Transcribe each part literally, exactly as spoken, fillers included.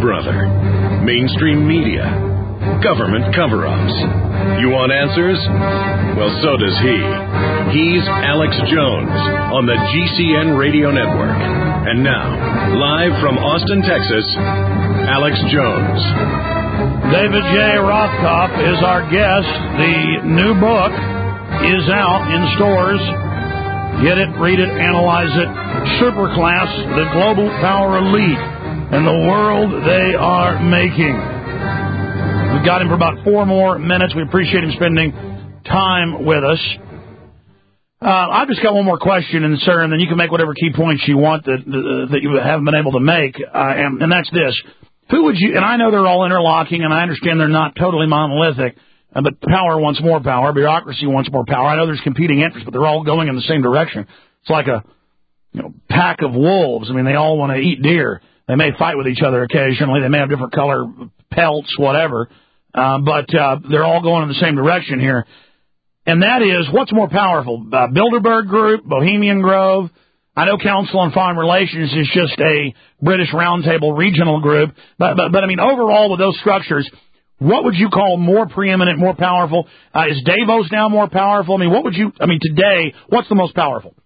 brother? Mainstream media? Government cover-ups? You want answers? Well, so does he. He's Alex Jones on the G C N Radio Network. And now, live from Austin, Texas, Alex Jones. David J. Rothkopf is our guest. The new book is out in stores. Get it, read it, analyze it. Superclass, the global power elite, and the world they are making. We've got him for about four more minutes. We appreciate him spending time with us. Uh, I've just got one more question, and sir, and then you can make whatever key points you want that uh, that you haven't been able to make, uh, and, and that's this. Who would you, and I know they're all interlocking, and I understand they're not totally monolithic, uh, but power wants more power, bureaucracy wants more power. I know there's competing interests, but they're all going in the same direction. It's like a you know pack of wolves. I mean, they all want to eat deer. They may fight with each other occasionally. They may have different color pelts, whatever, uh, but uh, they're all going in the same direction here. And that is, what's more powerful, uh, Bilderberg Group, Bohemian Grove? I know Council on Foreign Relations is just a British Roundtable regional group, but, but, but I mean, overall with those structures, what would you call more preeminent, more powerful? Uh, is Davos now more powerful? I mean, what would you, I mean, today, what's the most powerful?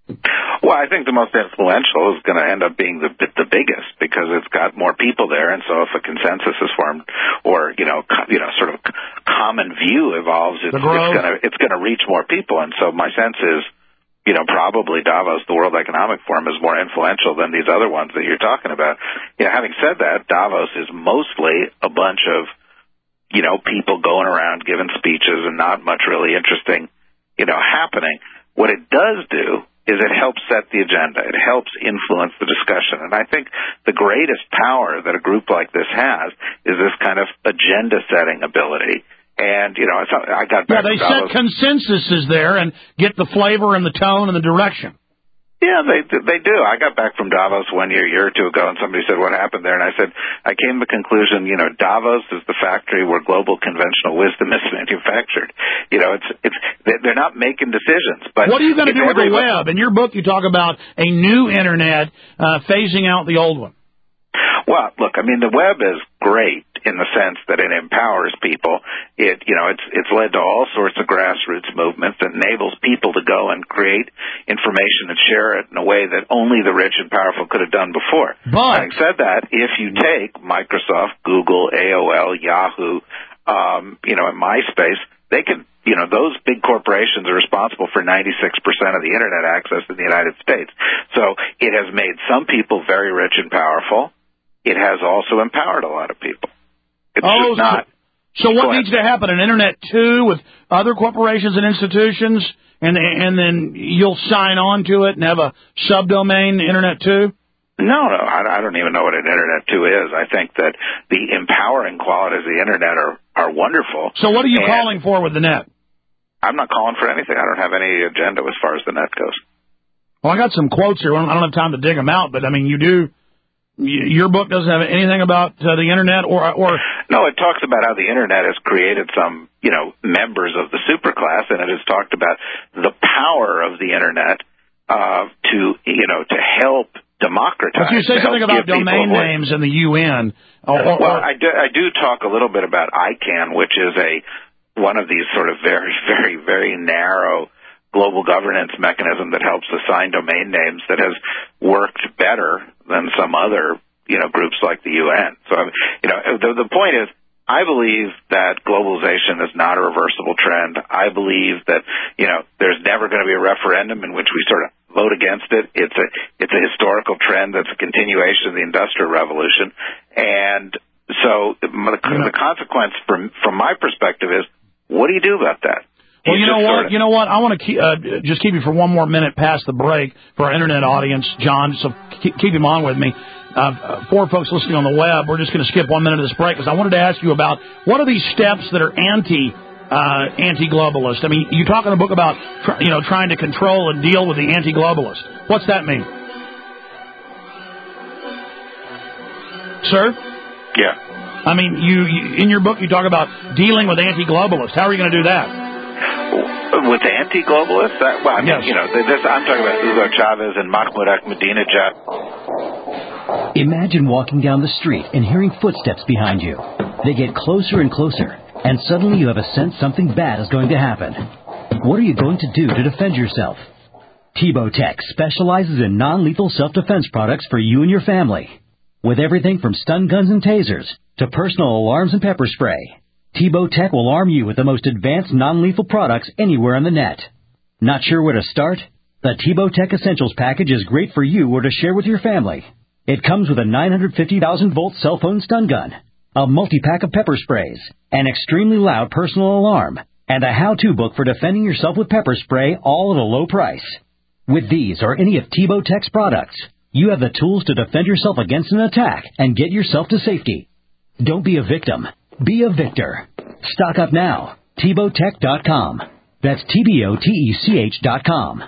Well, I think the most influential is going to end up being the the biggest because it's got more people there, and so if a consensus is formed or you know co- you know sort of common view evolves, it's, it's going to it's going to reach more people, and so my sense is. You know, probably Davos, the World Economic Forum, is more influential than these other ones that you're talking about. You know, having said that, Davos is mostly a bunch of, you know, people going around giving speeches and not much really interesting, you know, happening. What it does do is it helps set the agenda. It helps influence the discussion. And I think the greatest power that a group like this has is this kind of agenda-setting ability. And, you know, I got back Yeah, they to set consensuses there and get the flavor and the tone and the direction. Yeah, they they do. I got back from Davos one year, year or two ago, and somebody said, what happened there? And I said, I came to the conclusion, you know, Davos is the factory where global conventional wisdom is manufactured. You know, it's it's they're not making decisions. But what are you going to do with the web? In your book, you talk about a new Internet uh, phasing out the old one. Well, look, I mean, the web is great in the sense that it empowers people. It, you know, it's it's led to all sorts of grassroots movements that enables people to go and create information and share it in a way that only the rich and powerful could have done before. But having said that, if you take Microsoft, Google, A O L, Yahoo, um, you know, and MySpace, they can, you know, those big corporations are responsible for ninety-six percent of the Internet access in the United States. So it has made some people very rich and powerful. It has also empowered a lot of people. It's oh, just not. So, so what needs to happen? An Internet two with other corporations and institutions, and and then you'll sign on to it and have a subdomain Internet two? No, no, I, I don't even know what an Internet two is. I think that the empowering qualities of the Internet are, are wonderful. So what are you and calling for with the net? I'm not calling for anything. I don't have any agenda as far as the net goes. Well, I got some quotes here. I don't have time to dig them out, but, I mean, you do. Your book doesn't have anything about uh, the Internet or or no, it talks about how the Internet has created some, you know, members of the superclass, and it has talked about the power of the Internet uh, to, you know, to help democratize. But you say something about domain names and the U N. Or, or, well, I do, I do talk a little bit about I CANN, which is a one of these sort of very, very, very narrow global governance mechanism that helps assign domain names that has worked better than some other, you know, groups like the U N. So, you know, the, the point is, I believe that globalization is not a reversible trend. I believe that, you know, there's never going to be a referendum in which we sort of vote against it. It's a, it's a historical trend that's a continuation of the Industrial Revolution. And so the, the consequence from, from my perspective is, what do you do about that? Well, you know what? You know what? I want to keep, uh, just keep you for one more minute past the break for our Internet audience, John, so keep, keep him on with me. Uh, for folks listening on the web, we're just going to skip one minute of this break because I wanted to ask you about what are these steps that are anti, uh, anti-globalist? I mean, you talk in a book about, tr- you know, trying to control and deal with the anti-globalist. What's that mean? Sir? Yeah. I mean, you, you in your book, you talk about dealing with anti-globalists. How are you going to do that? With anti-globalists? That, well, I mean, yes. you know, this, I'm talking about Hugo Chavez and Mahmoud Ahmadinejad. Imagine walking down the street and hearing footsteps behind you. They get closer and closer, and suddenly you have a sense something bad is going to happen. What are you going to do to defend yourself? Tebow Tech specializes in non-lethal self-defense products for you and your family. With everything from stun guns and tasers to personal alarms and pepper spray, Tebow Tech will arm you with the most advanced non-lethal products anywhere on the net. Not sure where to start? The Tebow Tech Essentials package is great for you or to share with your family. It comes with a nine hundred fifty thousand volt cell phone stun gun, a multi-pack of pepper sprays, an extremely loud personal alarm, and a how-to book for defending yourself with pepper spray, all at a low price. With these or any of Tebow Tech's products, you have the tools to defend yourself against an attack and get yourself to safety. Don't be a victim. Be a victor. Stock up now. Tebow Tech dot com. That's T B O T E C H dot com.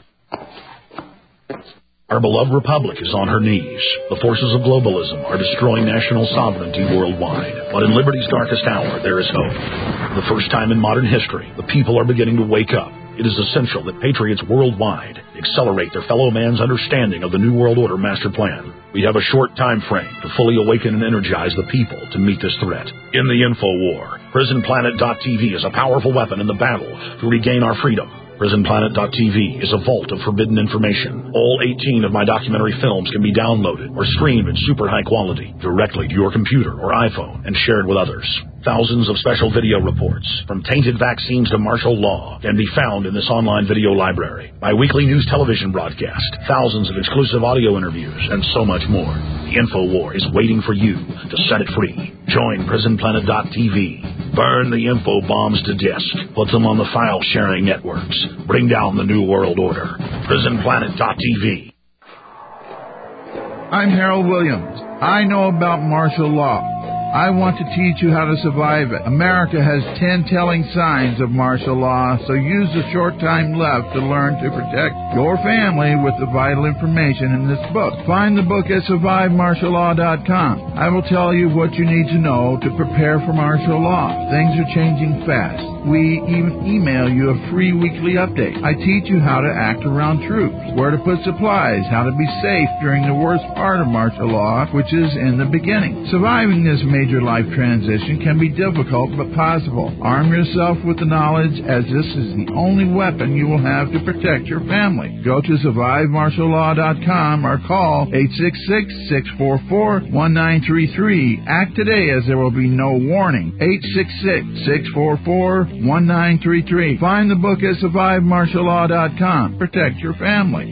Our beloved republic is on her knees. The forces of globalism are destroying national sovereignty worldwide. But in liberty's darkest hour, there is hope. For the first time in modern history, the people are beginning to wake up. It is essential that patriots worldwide accelerate their fellow man's understanding of the New World Order master plan. We have a short time frame to fully awaken and energize the people to meet this threat. In the info war, Prison Planet dot T V is a powerful weapon in the battle to regain our freedom. Prison Planet dot T V is a vault of forbidden information. All eighteen of my documentary films can be downloaded or streamed in super high quality directly to your computer or iPhone and shared with others. Thousands of special video reports, from tainted vaccines to martial law, can be found in this online video library. My weekly news television broadcast, thousands of exclusive audio interviews, and so much more. The InfoWar is waiting for you to set it free. Join Prison Planet dot T V. Burn the info bombs to disk. Put them on the file-sharing networks. Bring down the New World Order. Prison Planet dot T V. I'm Harold Williams. I know about martial law. I want to teach you how to survive it. America has ten telling signs of martial law, so use the short time left to learn to protect your family with the vital information in this book. Find the book at survive martial law dot com. I will tell you what you need to know to prepare for martial law. Things are changing fast. We even email you a free weekly update. I teach you how to act around troops, where to put supplies, how to be safe during the worst part of martial law, which is in the beginning. Surviving this major life transition can be difficult but possible. Arm yourself with the knowledge, as this is the only weapon you will have to protect your family. Go to survive martial law dot com or call eight six six, six four four, one nine three three. Act today, as there will be no warning. eight six six, six four four, one nine three three. Find the book at survive martial law dot com. Protect your family.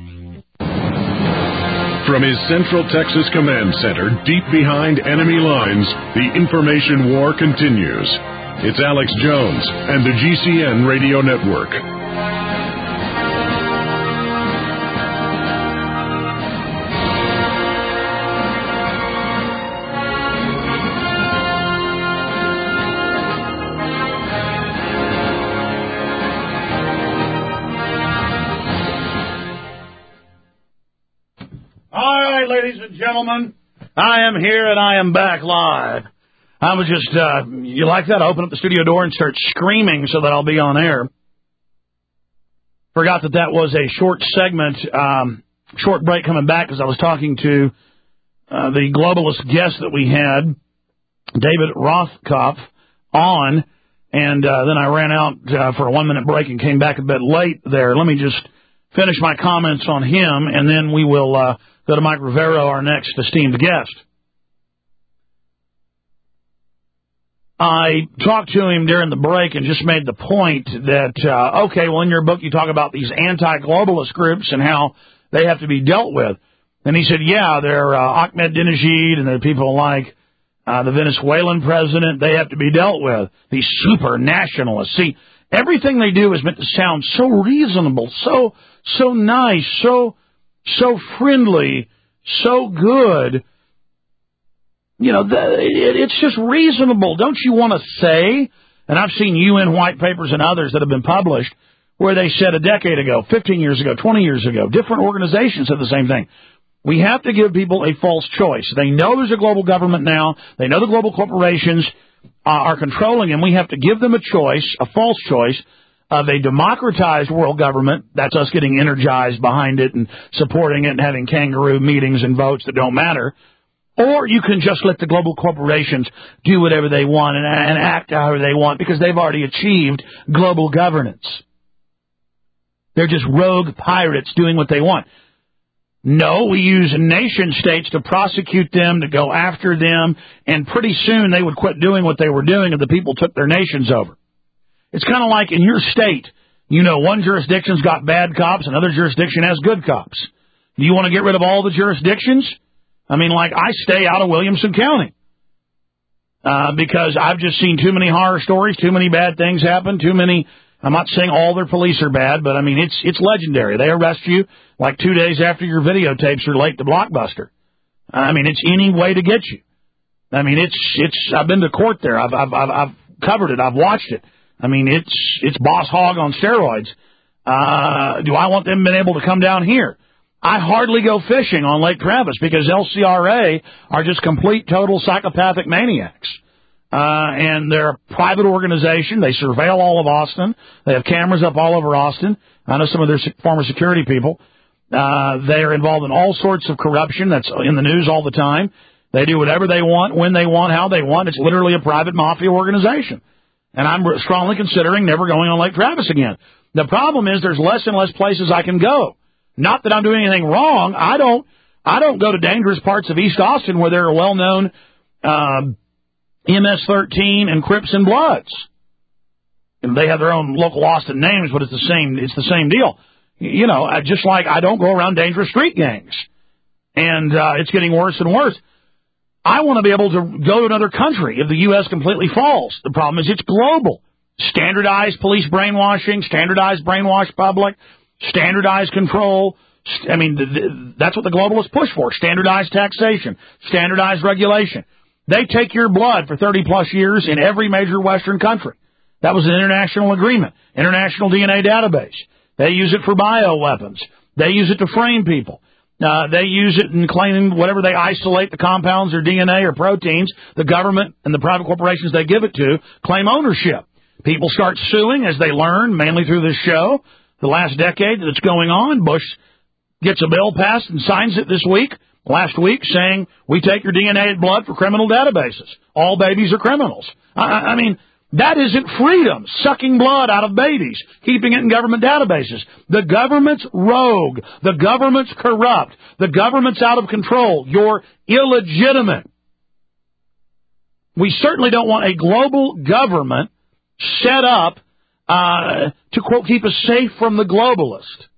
From his Central Texas Command Center, deep behind enemy lines, the information war continues. It's Alex Jones and the G C N Radio Network. Ladies and gentlemen, I am here and I am back live. I was just, uh, you like that? I open up the studio door and start screaming so that I'll be on air. Forgot that that was a short segment, um, short break coming back because I was talking to uh, the globalist guest that we had, David Rothkopf, on, and uh, then I ran out uh, for a one-minute break and came back a bit late there. Let me just finish my comments on him, and then we will uh, go to Mike Rivero, our next esteemed guest. I talked to him during the break and just made the point that, uh, okay, well, in your book you talk about these anti-globalist groups and how they have to be dealt with. And he said, yeah, they're uh, Ahmadinejad and they're people like uh, the Venezuelan president. They have to be dealt with, these super nationalists. See, everything they do is meant to sound so reasonable, so so nice, so so friendly, so good. You know, the, it, it's just reasonable. Don't you want to say, and I've seen U N white papers and others that have been published where they said a decade ago, fifteen years ago, twenty years ago, different organizations said the same thing. We have to give people a false choice. They know there's a global government now. They know the global corporations uh, are controlling them. We have to give them a choice, a false choice, of a democratized world government, that's us getting energized behind it and supporting it and having kangaroo meetings and votes that don't matter, or you can just let the global corporations do whatever they want and, and act however they want because they've already achieved global governance. They're just rogue pirates doing what they want. No, we use nation states to prosecute them, to go after them, and pretty soon they would quit doing what they were doing if the people took their nations over. It's kind of like in your state, you know, one jurisdiction's got bad cops, another jurisdiction has good cops. Do you want to get rid of all the jurisdictions? I mean, like, I stay out of Williamson County uh, because I've just seen too many horror stories, too many bad things happen, too many. I'm not saying all their police are bad, but, I mean, it's it's legendary. They arrest you like two days after your videotapes are late to Blockbuster. I mean, it's any way to get you. I mean, it's, it's, I've been to court there. I've, I've, I've, I've covered it. I've watched it. I mean, it's, it's Boss Hogg on steroids. Uh, do I want them been able to come down here? I hardly go fishing on Lake Travis because L C R A are just complete, total psychopathic maniacs. Uh, and they're a private organization. They surveil all of Austin. They have cameras up all over Austin. I know some of their former security people. Uh, they are involved in all sorts of corruption that's in the news all the time. They do whatever they want, when they want, how they want. It's literally a private mafia organization. And I'm strongly considering never going on Lake Travis again. The problem is there's less and less places I can go. Not that I'm doing anything wrong. I don't, I don't go to dangerous parts of East Austin where there are well-known, um, M S thirteen and Crips and Bloods. And they have their own local Austin names, but it's the same, it's the same deal. You know, just like I don't go around dangerous street gangs. And, uh, it's getting worse and worse. I want to be able to go to another country if the U S completely falls. The problem is it's global. Standardized police brainwashing, standardized brainwash public, standardized control. I mean, th- th- that's what the globalists push for. Standardized taxation, standardized regulation. They take your blood for thirty plus years in every major Western country. That was an international agreement, international D N A database. They use it for bioweapons. They use it to frame people. Uh, they use it in claiming whatever they isolate the compounds or D N A or proteins, the government and the private corporations they give it to claim ownership. People start suing as they learn, mainly through this show. The last decade that's going on, Bush gets a bill passed and signs it this week, last week, saying we take your D N A and blood for criminal databases. All babies are criminals. I, I mean, that isn't freedom, sucking blood out of babies, keeping it in government databases. The government's rogue. The government's corrupt. The government's out of control. You're illegitimate. We certainly don't want a global government set up uh, to, quote, keep us safe from the globalist.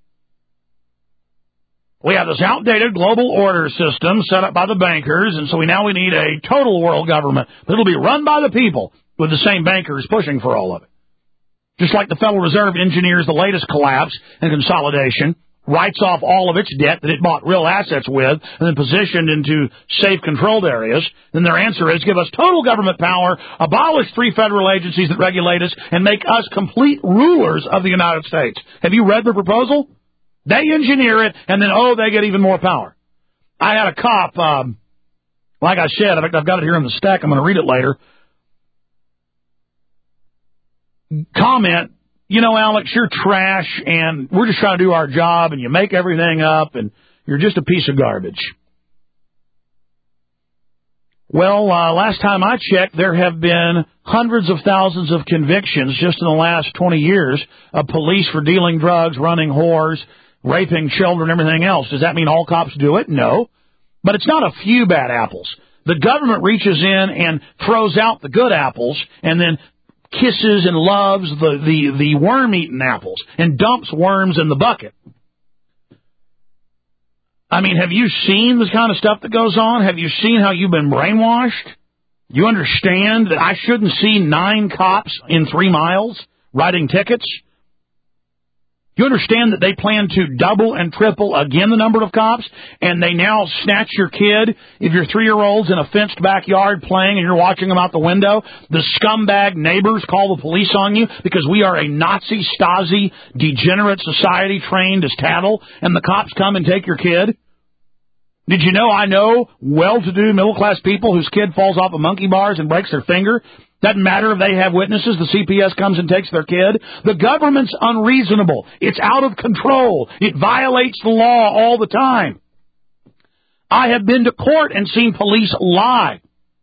We have this outdated global order system set up by the bankers, and so we now we need a total world government, but it'll be run by the people, with the same bankers pushing for all of it. Just like the Federal Reserve engineers the latest collapse and consolidation, writes off all of its debt that it bought real assets with, and then positioned into safe controlled areas, then their answer is give us total government power, abolish three federal agencies that regulate us, and make us complete rulers of the United States. Have you read the proposal? They engineer it, and then, oh, they get even more power. I had a cop, um, like I said, in fact, I've got it here in the stack, I'm going to read it later, comment, you know, Alex, you're trash, and we're just trying to do our job, and you make everything up, and you're just a piece of garbage. Well, uh, last time I checked, there have been hundreds of thousands of convictions just in the last twenty years of police for dealing drugs, running whores, raping children, everything else. Does that mean all cops do it? No. But it's not a few bad apples. The government reaches in and throws out the good apples and then kisses and loves the, the, the worm-eaten apples and dumps worms in the bucket. I mean, have you seen this kind of stuff that goes on? Have you seen how you've been brainwashed? You understand that I shouldn't see nine cops in three miles writing tickets? You understand that they plan to double and triple again the number of cops, and they now snatch your kid if your three-year-old's in a fenced backyard playing and you're watching them out the window? The scumbag neighbors call the police on you because we are a Nazi, Stasi, degenerate society trained as cattle, and the cops come and take your kid? Did you know I know well-to-do middle-class people whose kid falls off of monkey bars and breaks their finger, Doesn't matter if they have witnesses. The C P S comes and takes their kid. The government's unreasonable. It's out of control. It violates the law all the time. I have been to court and seen police lie.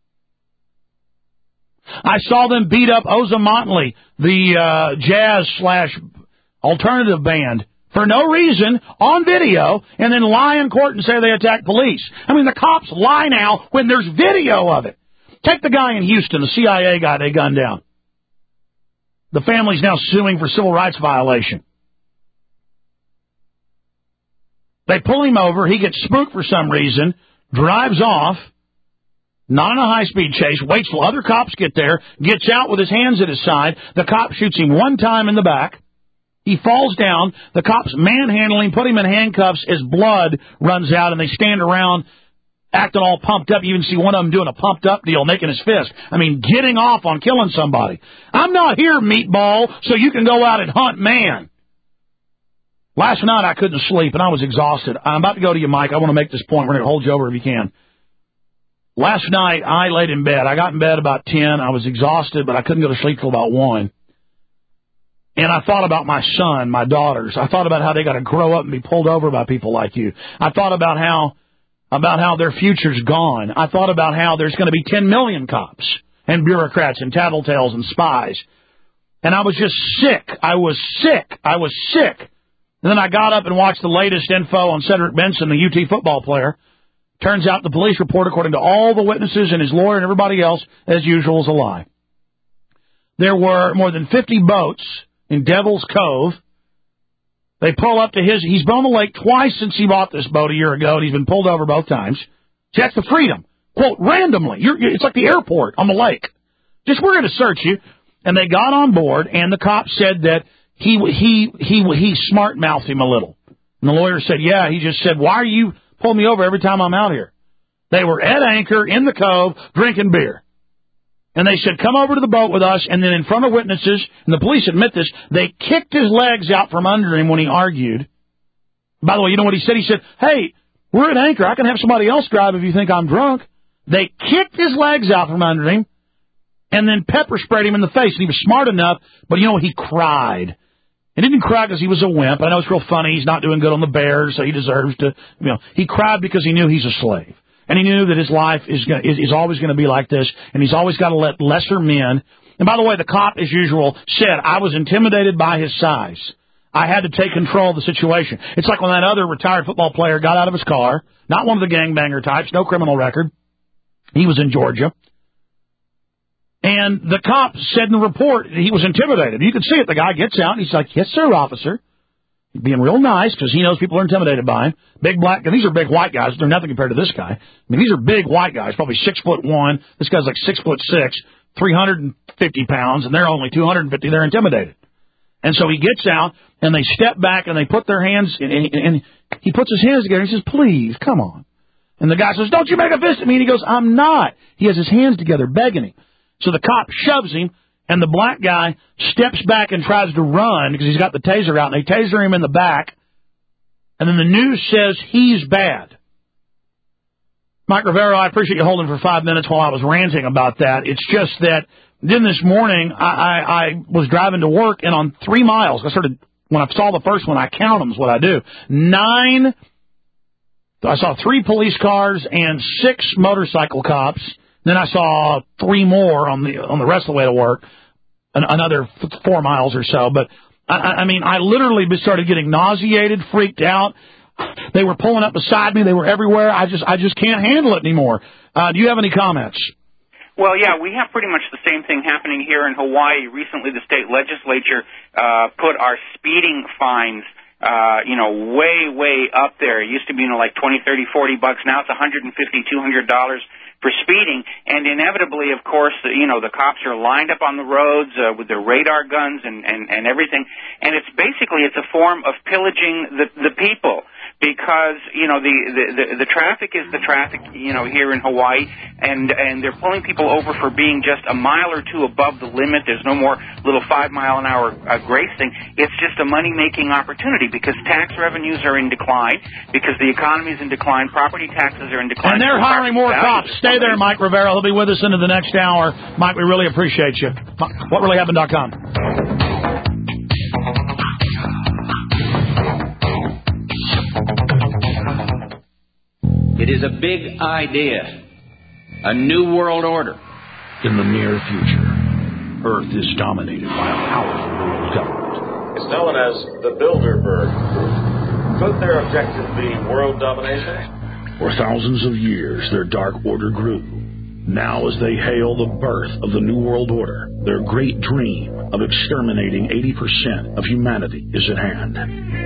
I saw them beat up Ozomatli, the uh, jazz slash alternative band, for no reason on video, and then lie in court and say they attacked police. I mean, the cops lie now when there's video of it. Take the guy in Houston, the C I A guy they gunned down. The family's now suing for civil rights violation. They pull him over. He gets spooked for some reason, drives off, not in a high-speed chase, waits till other cops get there, gets out with his hands at his side. The cop shoots him one time in the back. He falls down. The cops manhandle him, put him in handcuffs as blood runs out, and they stand around acting all pumped up. You even see one of them doing a pumped-up deal, making his fist. I mean, getting off on killing somebody. I'm not here, meatball, so you can go out and hunt man. Last night I couldn't sleep, and I was exhausted. I'm about to go to you, Mike. I want to make this point. We're going to hold you over if you can. Last night I laid in bed. I got in bed about ten. I was exhausted, but I couldn't go to sleep till about one. And I thought about my son, my daughters. I thought about how they got to grow up and be pulled over by people like you. I thought about how about how their future's gone. I thought about how there's going to be ten million cops and bureaucrats and tattletales and spies. And I was just sick. I was sick. I was sick. And then I got up and watched the latest info on Cedric Benson, the U T football player. Turns out the police report, according to all the witnesses and his lawyer and everybody else, as usual, is a lie. There were more than fifty boats in Devil's Cove. They pull up to his... He's been on the lake twice since he bought this boat a year ago, and he's been pulled over both times. See, that's the freedom. Quote, randomly. You're, it's like the airport on the lake. Just, we're going to search you. And they got on board, and the cop said that he he he he smart-mouthed him a little. And the lawyer said, yeah, he just said, why are you pulling me over every time I'm out here? They were at anchor in the cove drinking beer. And they said, come over to the boat with us. And then in front of witnesses, and the police admit this, they kicked his legs out from under him when he argued. By the way, you know what he said? He said, hey, we're at anchor. I can have somebody else drive if you think I'm drunk. They kicked his legs out from under him and then pepper sprayed him in the face. And he was smart enough, but, you know, he cried. He didn't cry because he was a wimp. I know it's real funny. He's not doing good on the Bears, so he deserves to, you know. He cried because he knew he's a slave. And he knew that his life is gonna, is, is always going to be like this, and he's always got to let lesser men. And by the way, the cop, as usual, said, I was intimidated by his size. I had to take control of the situation. It's like when that other retired football player got out of his car, not one of the gangbanger types, no criminal record. He was in Georgia. And the cop said in the report he was intimidated. You could see it. The guy gets out, and he's like, yes, sir, officer. Being real nice because he knows people are intimidated by him. Big black, and these are big white guys. They're nothing compared to this guy. I mean, these are big white guys, probably six foot one. This guy's like six foot six, three hundred fifty pounds, and they're only two hundred fifty. They're intimidated. And so he gets out, and they step back, and they put their hands, and, and, and he puts his hands together. And he says, please, come on. And the guy says, don't you make a fist at me. And he goes, I'm not. He has his hands together, begging him. So the cop shoves him. And the black guy steps back and tries to run because he's got the taser out, and they taser him in the back. And then the news says he's bad. Mike Rivera, I appreciate you holding for five minutes while I was ranting about that. It's just that then this morning I, I, I was driving to work, and on three miles, I started, when I saw the first one, I count them is what I do. Nine, I saw three police cars and six motorcycle cops. Then I saw three more on the on the rest of the way to work, an, another four miles or so. But, I, I mean, I literally started getting nauseated, freaked out. They were pulling up beside me. They were everywhere. I just I just can't handle it anymore. Uh, do you have any comments? Well, yeah, we have pretty much the same thing happening here in Hawaii. Recently, the state legislature uh, put our speeding fines Uh, you know, way, way up there. It used to be, you know, like twenty, thirty, forty bucks. Now it's one hundred fifty, two hundred dollars for speeding. And inevitably, of course, you know, the cops are lined up on the roads uh, with their radar guns and, and, and everything. And it's basically, it's a form of pillaging the, the people. because, you know, the, the, the, the traffic is the traffic, you know, here in Hawaii, and, and they're pulling people over for being just a mile or two above the limit. There's no more little five-mile-an-hour uh, grace thing. It's just a money-making opportunity because tax revenues are in decline, because the economy is in decline, property taxes are in decline. And they're hiring more cops. Stay there, Mike Rivera. He'll be with us into the next hour. Mike, we really appreciate you. what really happened dot com. It is a big idea, a new world order. In the near future, Earth is dominated by a powerful world government. It's known as the Bilderberg Group. Could their objective be world domination? For thousands of years, their dark order grew. Now, as they hail the birth of the New World Order, their great dream of exterminating eighty percent of humanity is at hand.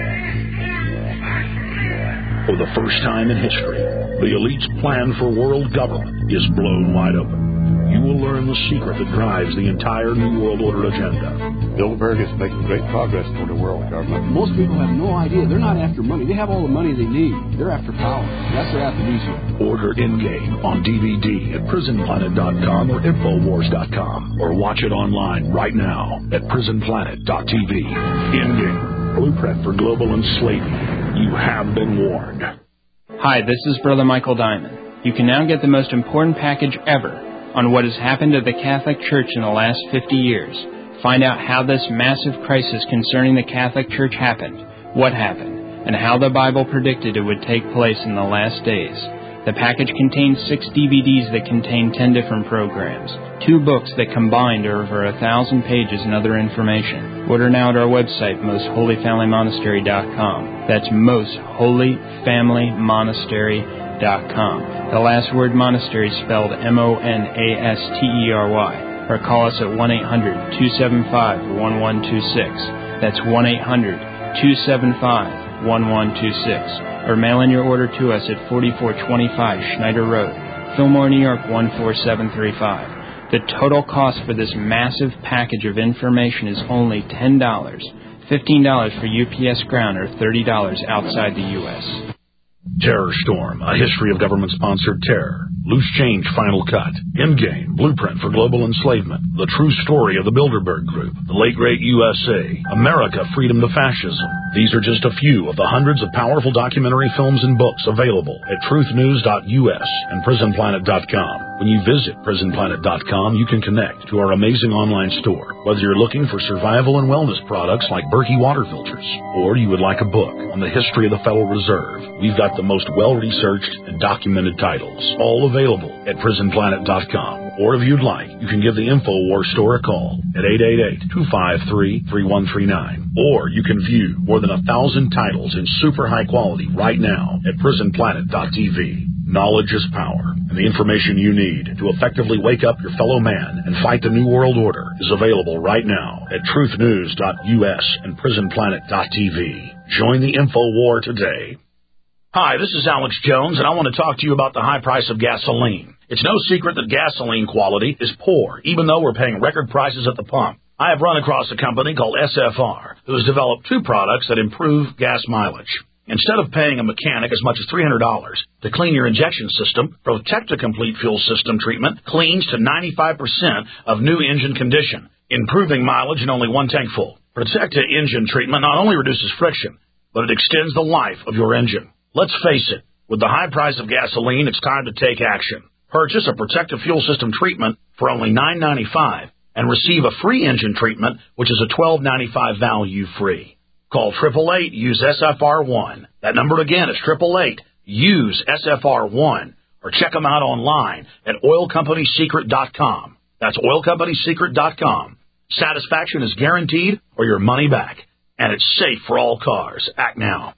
For the first time in history, the elite's plan for world government is blown wide open. You will learn the secret that drives the entire New World Order agenda. Bilderberg is making great progress toward a world government. Most people have no idea. They're not after money. They have all the money they need. They're after power. That's their aphrodisiac. Order Endgame on D V D at prison planet dot com or infowars dot com, or watch it online right now at prison planet dot t v. Endgame, blueprint for global enslavement. You have been warned. Hi, this is Brother Michael Diamond. You can now get the most important package ever on what has happened to the Catholic Church in the last fifty years. Find out how this massive crisis concerning the Catholic Church happened, what happened, and how the Bible predicted it would take place in the last days. The package contains six D V Ds that contain ten different programs, two books that combined are over a thousand pages and other information. Order now at our website, most holy family monastery dot com. That's most holy family monastery dot com. The last word monastery is spelled M O N A S T E R Y. Or call us at one eight hundred two seven five one one two six. That's one eight hundred two seven five one one two six. Or mail in your order to us at forty-four twenty-five Schneider Road, Fillmore, New York one four seven three five. The total cost for this massive package of information is only ten dollars, fifteen dollars for U P S ground, or thirty dollars outside the U S Terror Storm, a history of government-sponsored terror. Loose Change Final Cut. Endgame, Blueprint for Global Enslavement. The True Story of the Bilderberg Group. The Late Great U S A. America, Freedom to Fascism. These are just a few of the hundreds of powerful documentary films and books available at truth news dot u s and prison planet dot com. When you visit prison planet dot com, you can connect to our amazing online store. Whether you're looking for survival and wellness products like Berkey water filters, or you would like a book on the history of the Federal Reserve, we've got the most well-researched and documented titles, all available at prison planet dot com. Or if you'd like, you can give the InfoWars store a call at eight eight eight, two five three, three one three nine. Or you can view more than a thousand titles in super high quality right now at prison planet dot t v. Knowledge is power, and the information you need to effectively wake up your fellow man and fight the New World Order is available right now at truth news dot u s and prison planet dot t v. Join the info war today. Hi, this is Alex Jones, and I want to talk to you about the high price of gasoline. It's no secret that gasoline quality is poor, even though we're paying record prices at the pump. I have run across a company called S F R, who has developed two products that improve gas mileage. Instead of paying a mechanic as much as three hundred dollars to clean your injection system, Protecta Complete Fuel System treatment cleans to ninety-five percent of new engine condition, improving mileage in only one tank full. Protecta engine treatment not only reduces friction, but it extends the life of your engine. Let's face it, with the high price of gasoline, it's time to take action. Purchase a Protecta Fuel System treatment for only nine ninety-five and receive a free engine treatment, which is a twelve ninety-five value free. Call eight eight eight, use S F R one. That number again is eight eight eight, use S F R one. Or check them out online at oil company secret dot com. That's oil company secret dot com. Satisfaction is guaranteed or your money back. And it's safe for all cars. Act now.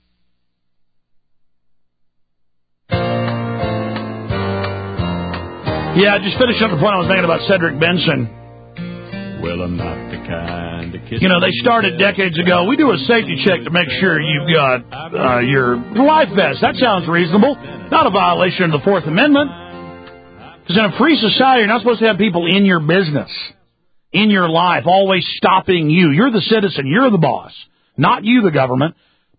Yeah, just finishing up the point I was making about Cedric Benson. Well, I'm not the kind of kid. You know, they started decades ago. We do a safety check to make sure you've got uh, your life vest. That sounds reasonable. Not a violation of the Fourth Amendment. Because in a free society, you're not supposed to have people in your business, in your life, always stopping you. You're the citizen. You're the boss, not you, the government.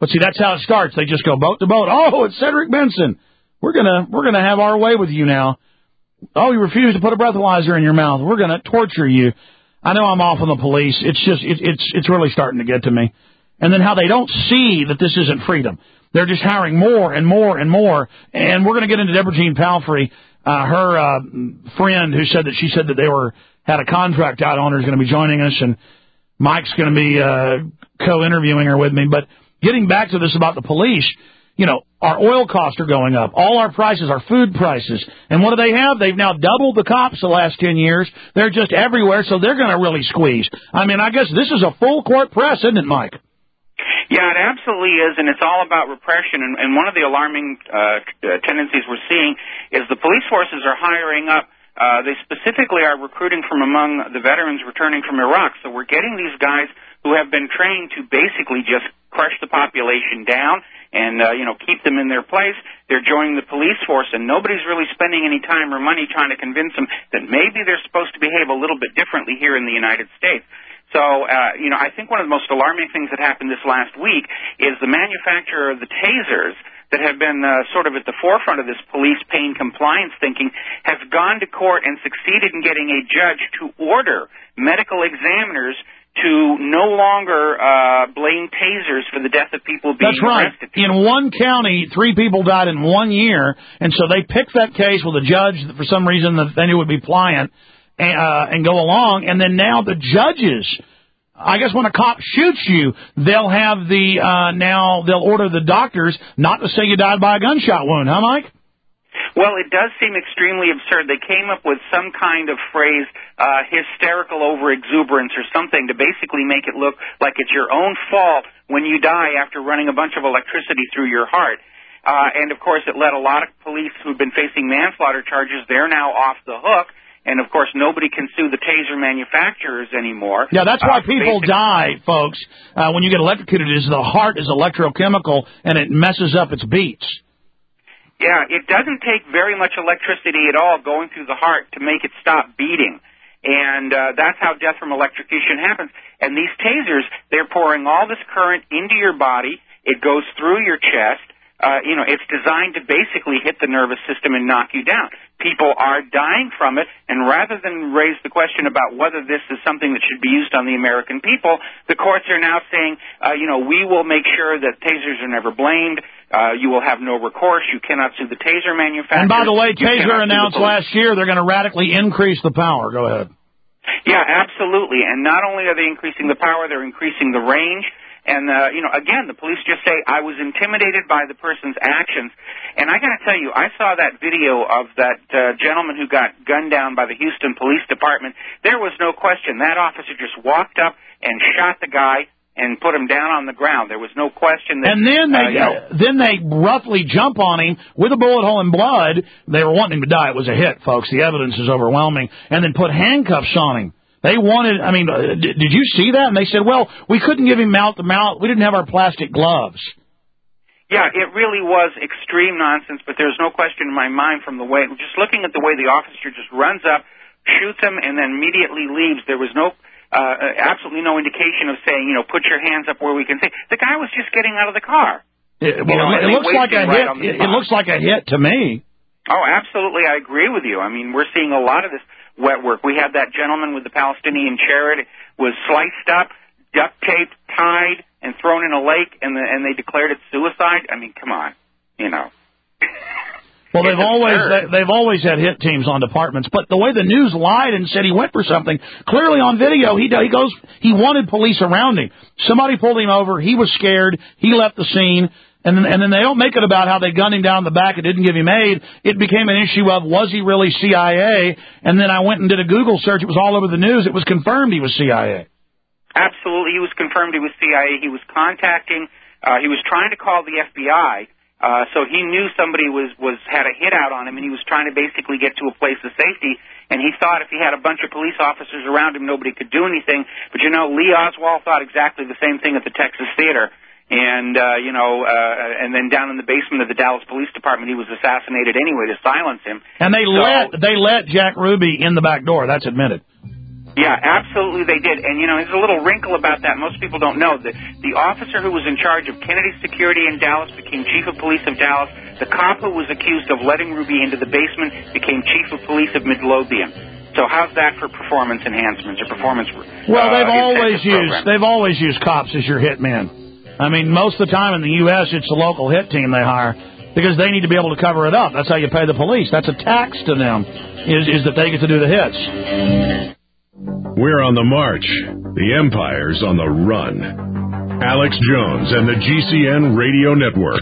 But see, that's how it starts. They just go boat to boat. Oh, it's Cedric Benson. We're gonna we're gonna have our way with you now. Oh, you refuse to put a breathalyzer in your mouth. We're gonna torture you. I know I'm off on the police. It's just it, it's it's really starting to get to me. And then how they don't see that this isn't freedom. They're just hiring more and more and more. And we're going to get into Deborah Jean Palfrey, uh, her uh, friend who said that she said that they were had a contract out on her is going to be joining us, and Mike's going to be uh, co-interviewing her with me. But getting back to this about the police, you know, our oil costs are going up. All our prices, our food prices. And what do they have? They've now doubled the cops the last ten years. They're just everywhere, so they're going to really squeeze. I mean, I guess this is a full court press, isn't it, Mike? Yeah, it absolutely is, and it's all about repression. And, and one of the alarming uh, tendencies we're seeing is the police forces are hiring up. Uh, they specifically are recruiting from among the veterans returning from Iraq. So we're getting these guys who have been trained to basically just crush the population down and, uh, you know, keep them in their place. They're joining the police force, and nobody's really spending any time or money trying to convince them that maybe they're supposed to behave a little bit differently here in the United States. So, uh, you know, I think one of the most alarming things that happened this last week is the manufacturer of the tasers that have been uh, sort of at the forefront of this police pain compliance thinking has gone to court and succeeded in getting a judge to order medical examiners to no longer uh, blame tasers for the death of people being That's right. arrested. In one county, three people died in one year, and so they picked that case with a judge that for some reason that they knew would be pliant and, uh, and go along, and then now the judges, I guess when a cop shoots you, they'll have the, uh, now they'll order the doctors not to say you died by a gunshot wound, huh, Mike? Well, it does seem extremely absurd. They came up with some kind of phrase, uh, hysterical over-exuberance or something to basically make it look like it's your own fault when you die after running a bunch of electricity through your heart. Uh, and, of course, it let a lot of police who've been facing manslaughter charges, they're now off the hook. And, of course, nobody can sue the taser manufacturers anymore. Yeah, that's why uh, people die, folks, uh, when you get electrocuted, is the heart is electrochemical, and it messes up its beats. Yeah, it doesn't take very much electricity at all going through the heart to make it stop beating. And uh, that's how death from electrocution happens. And these tasers, they're pouring all this current into your body. It goes through your chest. Uh, you know, it's designed to basically hit the nervous system and knock you down. People are dying from it, and rather than raise the question about whether this is something that should be used on the American people, the courts are now saying, uh, you know, we will make sure that tasers are never blamed. Uh, you will have no recourse. You cannot sue the taser manufacturer. And by the way, Taser announced last year they're going to radically increase the power. Go ahead. Yeah, absolutely. And not only are they increasing the power, they're increasing the range. And, uh, you know, again, the police just say, I was intimidated by the person's actions. And I got to tell you, I saw that video of that uh, gentleman who got gunned down by the Houston Police Department. There was no question. That officer just walked up and shot the guy and put him down on the ground. There was no question that... And then they, uh, you know, then they roughly jump on him with a bullet hole in blood. They were wanting him to die. It was a hit, folks. The evidence is overwhelming. And then put handcuffs on him. They wanted, I mean, uh, did, did you see that? And they said, well, we couldn't give him mouth-to-mouth. We didn't have our plastic gloves. Yeah, it really was extreme nonsense, but there's no question in my mind from the way, just looking at the way the officer just runs up, shoots him, and then immediately leaves. There was no, uh, absolutely no indication of saying, you know, put your hands up where we can see. The guy was just getting out of the car. It, well, you know, it, it looks like a right hit. It, it looks like a hit to me. Oh, absolutely. I agree with you. I mean, we're seeing a lot of this wet work. We had that gentleman with the Palestinian chariot was sliced up, duct taped, tied, and thrown in a lake, and the, and they declared it suicide. I mean, come on, you know. Well, they've always they, they've always had hit teams on departments, but the way the news lied and said he went for something, clearly on video he he goes he wanted police around him. Somebody pulled him over. He was scared. He left the scene. And then, and then they don't make it about how they gunned him down in the back and didn't give him aid. It became an issue of, was he really C I A? And then I went and did a Google search. It was all over the news. It was confirmed he was C I A. Absolutely. He was confirmed he was C I A. He was contacting, uh, he was trying to call the F B I. Uh, so he knew somebody was, was, had a hit out on him, and he was trying to basically get to a place of safety. And he thought if he had a bunch of police officers around him, nobody could do anything. But, you know, Lee Oswald thought exactly the same thing at the Texas Theater. And, uh, you know, uh, and then down in the basement of the Dallas Police Department, he was assassinated anyway to silence him. And they so, let they let Jack Ruby in the back door. That's admitted. Yeah, absolutely they did. And, you know, there's a little wrinkle about that most people don't know. The, the officer who was in charge of Kennedy's security in Dallas became chief of police of Dallas. The cop who was accused of letting Ruby into the basement became chief of police of Midlothian. So how's that for performance enhancements or performance Well, uh, they've always used program? they've always used cops as your hitmen. I mean, most of the time in the U S it's the local hit team they hire because they need to be able to cover it up. That's how you pay the police. That's a tax to them, is, is that they get to do the hits. We're on the march. The Empire's on the run. Alex Jones and the G C N Radio Network.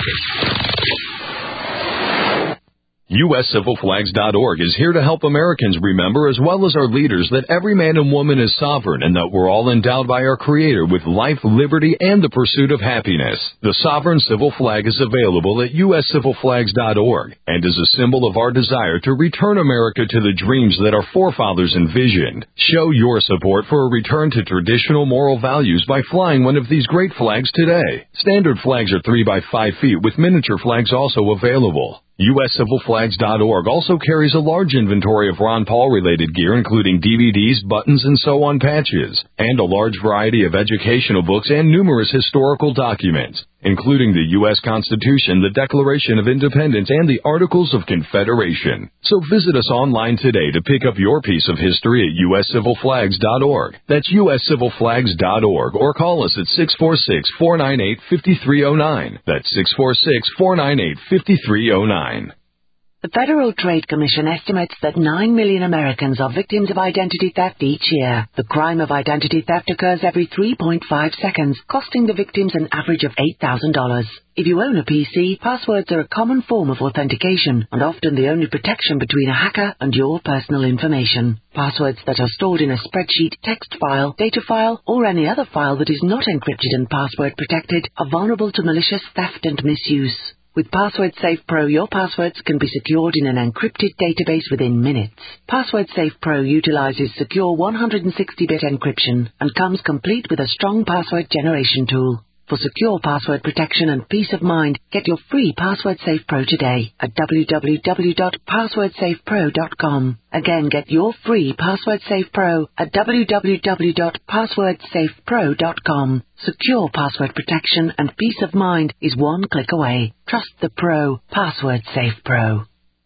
U S Civil Flags dot org is here to help Americans remember, as well as our leaders, that every man and woman is sovereign and that we're all endowed by our Creator with life, liberty, and the pursuit of happiness. The Sovereign Civil Flag is available at U S Civil Flags dot org and is a symbol of our desire to return America to the dreams that our forefathers envisioned. Show your support for a return to traditional moral values by flying one of these great flags today. Standard flags are three by five feet with miniature flags also available. U S Civil Flags dot org also carries a large inventory of Ron Paul-related gear, including D V Ds, buttons, and so-on patches, and a large variety of educational books and numerous historical documents, including the U S Constitution, the Declaration of Independence, and the Articles of Confederation. So visit us online today to pick up your piece of history at U S Civil Flags dot org. That's U S Civil Flags dot org, or call us at six four six, four nine eight, five three zero nine. That's six four six, four nine eight, five three zero nine. The Federal Trade Commission estimates that nine million Americans are victims of identity theft each year. The crime of identity theft occurs every three point five seconds, costing the victims an average of eight thousand dollars. If you own a P C, passwords are a common form of authentication and often the only protection between a hacker and your personal information. Passwords that are stored in a spreadsheet, text file, data file, or any other file that is not encrypted and password protected are vulnerable to malicious theft and misuse. With Password Safe Pro, your passwords can be secured in an encrypted database within minutes. Password Safe Pro utilizes secure one hundred sixty bit encryption and comes complete with a strong password generation tool. For secure password protection and peace of mind, get your free Password Safe Pro today at w w w dot password safe pro dot com. Again, get your free Password Safe Pro at w w w dot password safe pro dot com. Secure password protection and peace of mind is one click away. Trust the Pro. Password Safe Pro.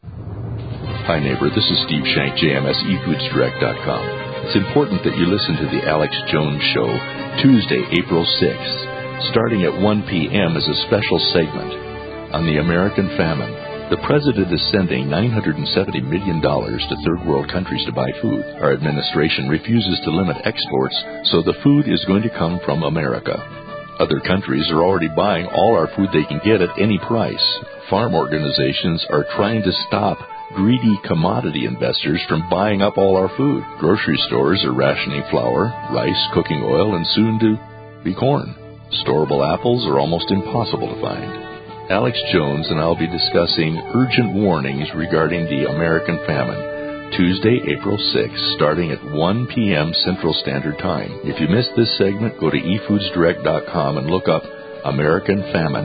Hi neighbor, this is Steve Shank, J M S e foods direct dot com. It's important that you listen to the Alex Jones Show Tuesday, April sixth. Starting at one p.m. is a special segment on the American famine. The president is sending nine hundred seventy million dollars to third world countries to buy food. Our administration refuses to limit exports, so the food is going to come from America. Other countries are already buying all our food they can get at any price. Farm organizations are trying to stop greedy commodity investors from buying up all our food. Grocery stores are rationing flour, rice, cooking oil, and soon to be corn. Storable apples are almost impossible to find. Alex Jones and I'll be discussing urgent warnings regarding the American famine, Tuesday, April sixth, starting at one p.m. Central Standard Time. If you missed this segment, go to e foods direct dot com and look up American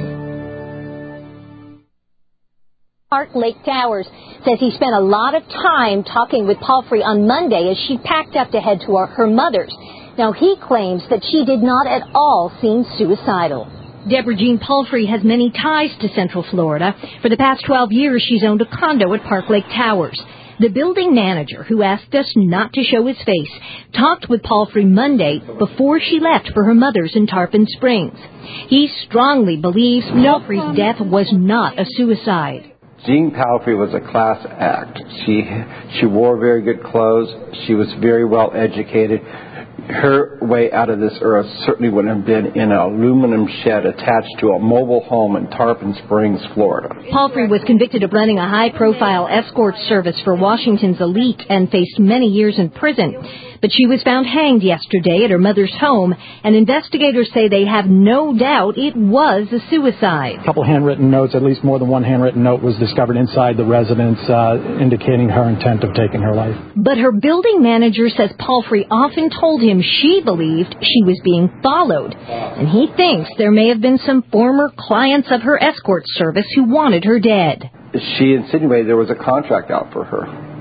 famine. Park Lake Towers says he spent a lot of time talking with Palfrey on Monday as she packed up to head to her mother's. Now, he claims that she did not at all seem suicidal. Deborah Jean Palfrey has many ties to Central Florida. For the past twelve years, she's owned a condo at Park Lake Towers. The building manager, who asked us not to show his face, talked with Palfrey Monday before she left for her mother's in Tarpon Springs. He strongly believes Palfrey's death was not a suicide. Jean Palfrey was a class act. She, she wore very good clothes. She was very well educated. Her way out of this earth certainly wouldn't have been in an aluminum shed attached to a mobile home in Tarpon Springs, Florida. Palfrey was convicted of running a high-profile escort service for Washington's elite and faced many years in prison. But she was found hanged yesterday at her mother's home, and investigators say they have no doubt it was a suicide. A couple handwritten notes, at least more than one handwritten note, was discovered inside the residence, uh, indicating her intent of taking her life. But her building manager says Palfrey often told him she believed she was being followed, and he thinks there may have been some former clients of her escort service who wanted her dead. She insinuated there was a contract out for her.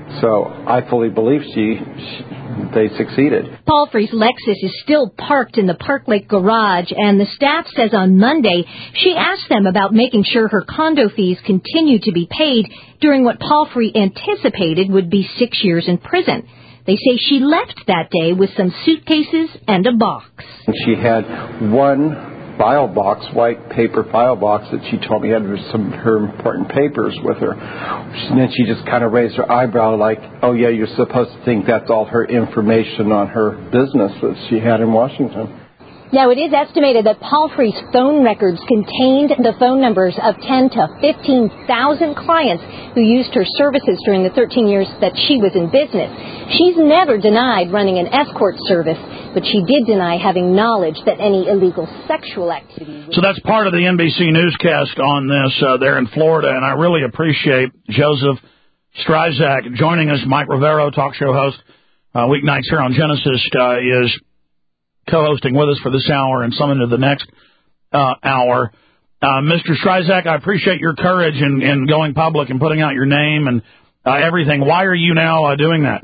So I fully believe she, she they succeeded. Palfrey's Lexus is still parked in the Park Lake garage, and the staff says on Monday she asked them about making sure her condo fees continue to be paid during what Palfrey anticipated would be six years in prison. They say she left that day with some suitcases and a box. She had one file box, white paper file box that she told me had some her important papers with her. And then she just kind of raised her eyebrow like, oh yeah, you're supposed to think that's all her information on her business that she had in Washington. Now, it is estimated that Palfrey's phone records contained the phone numbers of ten to fifteen thousand clients who used her services during the thirteen years that she was in business. She's never denied running an escort service, but she did deny having knowledge that any illegal sexual activity... So that's part of the N B C newscast on this uh, there in Florida, and I really appreciate Joseph Stryzak joining us. Mike Rivero, talk show host, uh, weeknights here on Genesis, uh, is co-hosting with us for this hour and some into the next uh, hour. Uh, Mister Stryzak, I appreciate your courage in, in going public and putting out your name and uh, everything. Why are you now uh, doing that?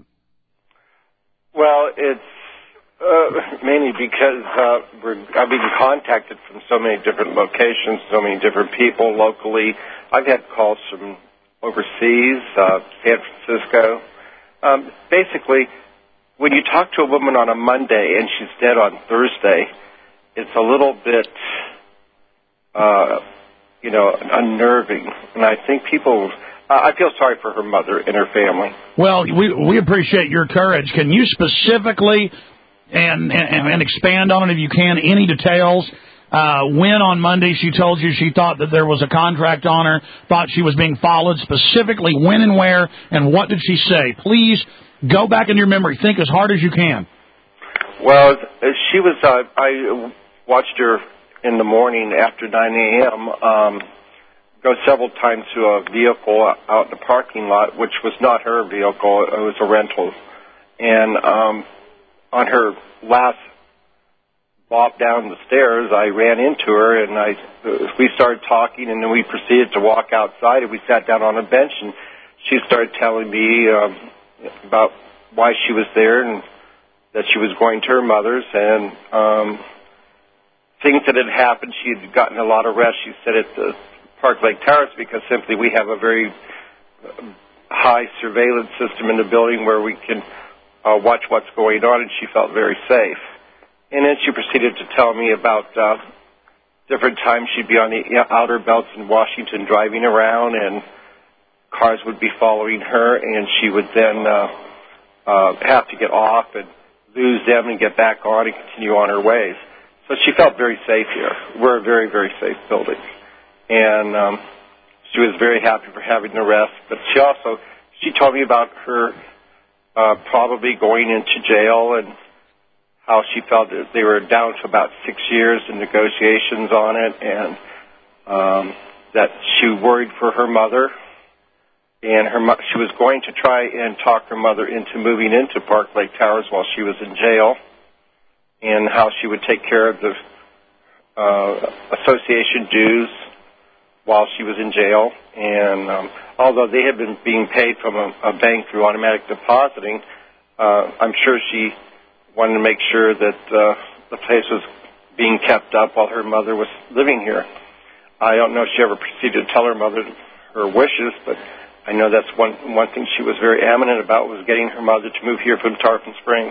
Well, it's uh, mainly because uh, we're, I've been contacted from so many different locations, so many different people locally. I've had calls from overseas, uh, San Francisco. Um, basically, when you talk to a woman on a Monday and she's dead on Thursday, it's a little bit, uh, you know, unnerving. And I think people, uh, I feel sorry for her mother and her family. Well, we we appreciate your courage. Can you specifically and and, and expand on it if you can, any details? Uh, when on Monday she told you she thought that there was a contract on her, thought she was being followed, specifically when and where, and what did she say? Please go back in your memory. Think as hard as you can. Well, she was, uh, I watched her in the morning after nine a.m., um, go several times to a vehicle out in the parking lot, which was not her vehicle. It was a rental. And um, on her last bop down the stairs, I ran into her, and I we started talking, and then we proceeded to walk outside, and we sat down on a bench, and she started telling me um, about why she was there and that she was going to her mother's, and um, things that had happened. She had gotten a lot of rest, she said, at the Park Lake Towers, because simply we have a very high surveillance system in the building where we can uh, watch what's going on, and she felt very safe. And then she proceeded to tell me about uh, different times she'd be on the outer belts in Washington driving around, and cars would be following her, and she would then uh, uh, have to get off and lose them and get back on and continue on her ways. So she felt very safe here. We're a very, very safe building. And um, she was very happy for having the rest. But she also, she told me about her uh, probably going into jail and how she felt that they were down to about six years in negotiations on it, and um, that she worried for her mother. And her mo- she was going to try and talk her mother into moving into Park Lake Towers while she was in jail, and how she would take care of the uh, association dues while she was in jail. And um, although they had been being paid from a, a bank through automatic depositing, uh, I'm sure she wanted to make sure that uh, the place was being kept up while her mother was living here. I don't know if she ever proceeded to tell her mother her wishes, but I know that's one one thing she was very adamant about, was getting her mother to move here from Tarpon Springs.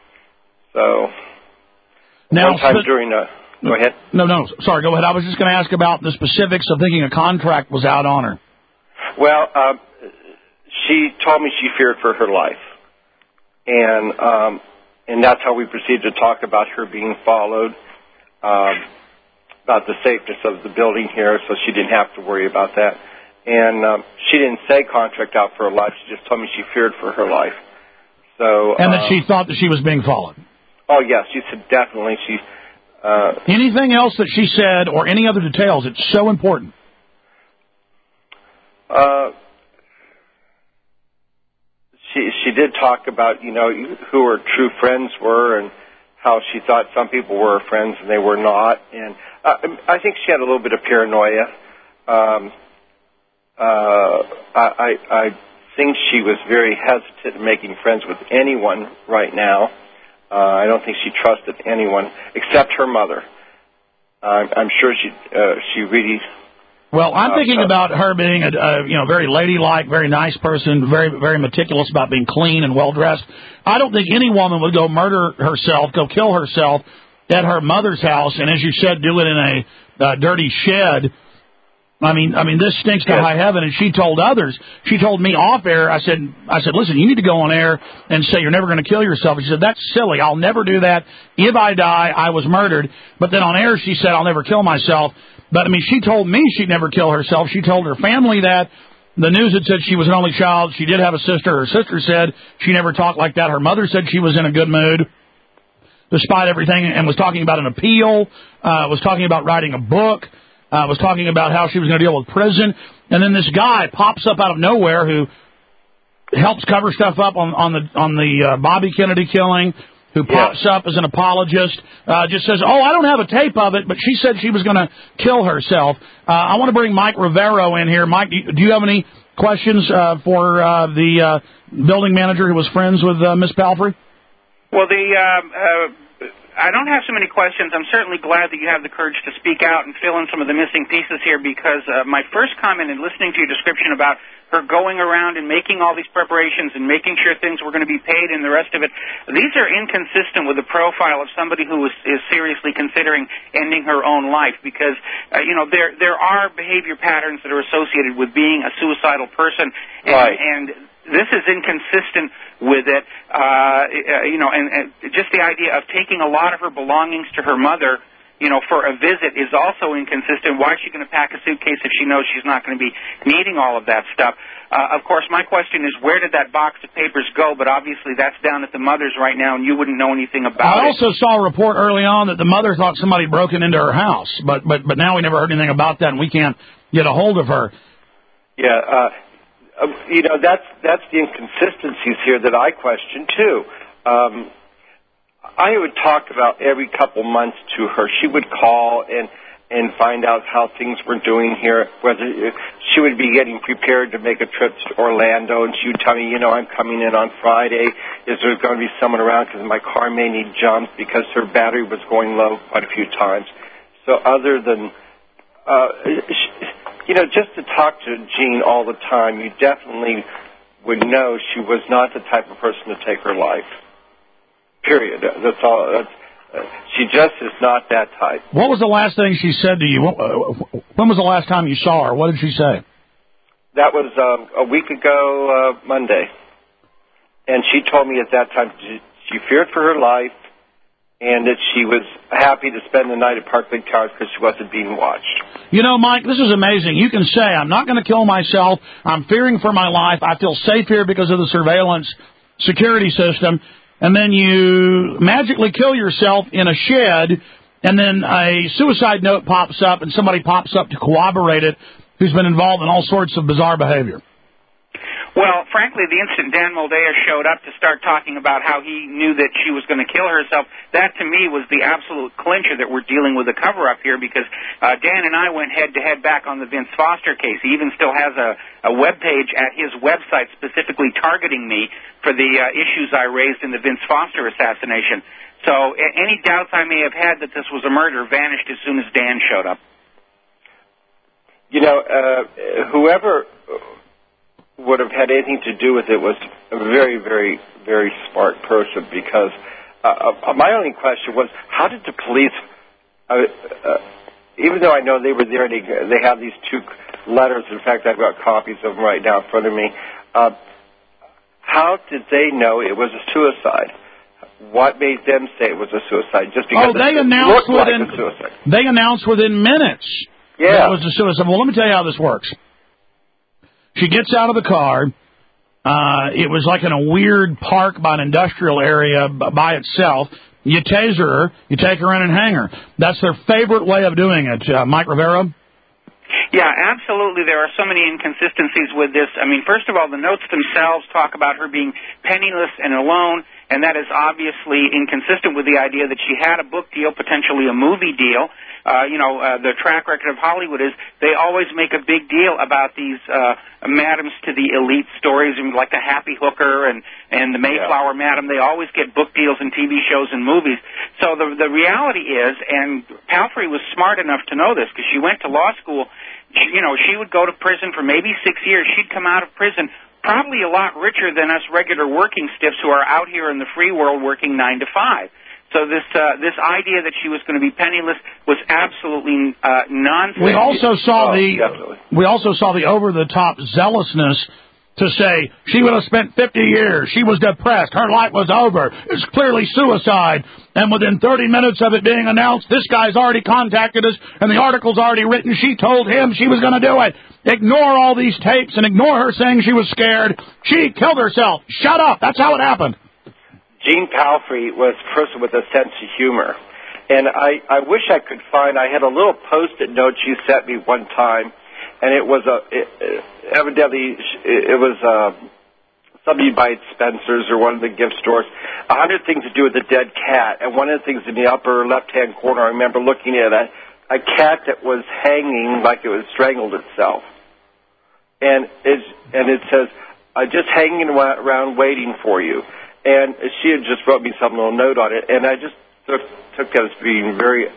So now, one time spe- during a... Go ahead. No, no, sorry, go ahead. I was just going to ask about the specifics of thinking a contract was out on her. Well, uh, she told me she feared for her life. And... Um, And that's how we proceeded to talk about her being followed, um, about the safeness of the building here, so she didn't have to worry about that. And um, she didn't say contract out for her life. She just told me she feared for her life. So And that um, she thought that she was being followed. Oh, yes, she said definitely. She. Uh, Anything else that she said or any other details? It's so important. Uh, She she did talk about, you know, who her true friends were, and how she thought some people were her friends and they were not. And uh, I think she had a little bit of paranoia. Um, uh, I, I think she was very hesitant in making friends with anyone right now. Uh, I don't think she trusted anyone except her mother. Uh, I'm sure she uh, she really. Well, I'm uh, thinking uh, about her being a, a you know very ladylike, very nice person, very very meticulous about being clean and well dressed. I don't think any woman would go murder herself, go kill herself at her mother's house, and as you said, do it in a uh, dirty shed. I mean, I mean, this stinks to yes. high heaven. And she told others. She told me off air. I said, I said, listen, you need to go on air and say you're never going to kill yourself. And she said, that's silly. I'll never do that. If I die, I was murdered. But then on air, she said, I'll never kill myself. But I mean, she told me she'd never kill herself. She told her family that. The news had said she was an only child. She did have a sister. Her sister said she never talked like that. Her mother said she was in a good mood despite everything, and was talking about an appeal, uh, was talking about writing a book, uh, was talking about how she was going to deal with prison. And then this guy pops up out of nowhere who helps cover stuff up on, on the on the uh, Bobby Kennedy killing, who pops yeah. up as an apologist, uh, just says, oh, I don't have a tape of it, but she said she was going to kill herself. Uh, I want to bring Mike Rivero in here. Mike, do you, do you have any questions uh, for uh, the uh, building manager who was friends with uh, Miss Palfrey? Well, the uh, uh, I don't have so many questions. I'm certainly glad that you have the courage to speak out and fill in some of the missing pieces here, because uh, my first comment in listening to your description about her going around and making all these preparations and making sure things were going to be paid and the rest of it, these are inconsistent with the profile of somebody who is, is seriously considering ending her own life, because, uh, you know, there there are behavior patterns that are associated with being a suicidal person, and, right. and this is inconsistent with it, uh, you know, and, and just the idea of taking a lot of her belongings to her mother, you know, for a visit is also inconsistent. Why is she going to pack a suitcase if she knows she's not going to be needing all of that stuff? Uh, of course, my question is, where did that box of papers go? But obviously that's down at the mother's right now, and you wouldn't know anything about I it. also saw a report early on that the mother thought somebody broken into her house, but but but now we never heard anything about that, and we can't get a hold of her. Yeah, uh, uh, you know, that's that's the inconsistencies here that I question too. Um, I would talk about every couple months to her. She would call and and find out how things were doing here, whether she would be getting prepared to make a trip to Orlando, and she would tell me, you know, I'm coming in on Friday. Is there going to be someone around because my car may need jumps, because her battery was going low quite a few times. So other than, uh, you know, just to talk to Jean all the time, you definitely would know she was not the type of person to take her life. Period. That's all. That's, uh, she just is not that type. What was the last thing she said to you? When was the last time you saw her? What did she say? That was um, a week ago uh, Monday. And she told me at that time she, she feared for her life, and that she was happy to spend the night at Parkway Towers because she wasn't being watched. You know, Mike, this is amazing. You can say, I'm not going to kill myself. I'm fearing for my life. I feel safe here because of the surveillance security system. And then you magically kill yourself in a shed, and then a suicide note pops up, and somebody pops up to corroborate it who's been involved in all sorts of bizarre behavior. Well, frankly, the instant Dan Moldea showed up to start talking about how he knew that she was going to kill herself, that to me was the absolute clincher that we're dealing with a cover-up here, because uh, Dan and I went head-to-head back on the Vince Foster case. He even still has a, a web page at his website specifically targeting me for the uh, issues I raised in the Vince Foster assassination. So a- any doubts I may have had that this was a murder vanished as soon as Dan showed up. You know, uh, whoever would have had anything to do with it was a very, very, very smart person, because uh, uh, my only question was, how did the police, uh, uh, even though I know they were there, they, they have these two letters. In fact, I've got copies of them right now in front of me. Uh, how did they know it was a suicide? What made them say it was a suicide? Just because oh, they it announced looked within, like a suicide. They announced within minutes yeah. that it was a suicide. Well, let me tell you how this works. She gets out of the car. Uh, it was like in a weird park by an industrial area by itself. You taser her, you take her in and hang her. That's their favorite way of doing it. Uh, Mike Rivera? Yeah, absolutely. There are so many inconsistencies with this. I mean, first of all, the notes themselves talk about her being penniless and alone, and that is obviously inconsistent with the idea that she had a book deal, potentially a movie deal. Uh, you know, uh, the track record of Hollywood is they always make a big deal about these uh, madams to the elite stories, like the Happy Hooker and, and the Mayflower yeah. Madam. They always get book deals in T V shows and movies. So the, the reality is, and Palfrey was smart enough to know this because she went to law school, she, you know, she would go to prison for maybe six years. She'd come out of prison probably a lot richer than us regular working stiffs who are out here in the free world working nine to five. So this uh, this idea that she was going to be penniless was absolutely uh, nonsense. We also saw oh, the definitely. we also saw the over the top zealousness to say she would have spent fifty years. She was depressed. Her life was over. It's clearly suicide. And within thirty minutes of it being announced, this guy's already contacted us, and the article's already written. She told him she was going to do it. Ignore all these tapes and ignore her saying she was scared. She killed herself. Shut up. That's how it happened. Jean Palfrey was a person with a sense of humor. And I, I wish I could find, I had a little Post-it note she sent me one time, and it was a, it, evidently, it was uh, something by Spencer's or one of the gift stores, a hundred things to do with a dead cat. And one of the things in the upper left-hand corner, I remember looking at a, a cat that was hanging like it was strangled itself. And, it's, and it says, uh, just hanging around waiting for you. And she had just wrote me some little note on it, and I just took, took that as being very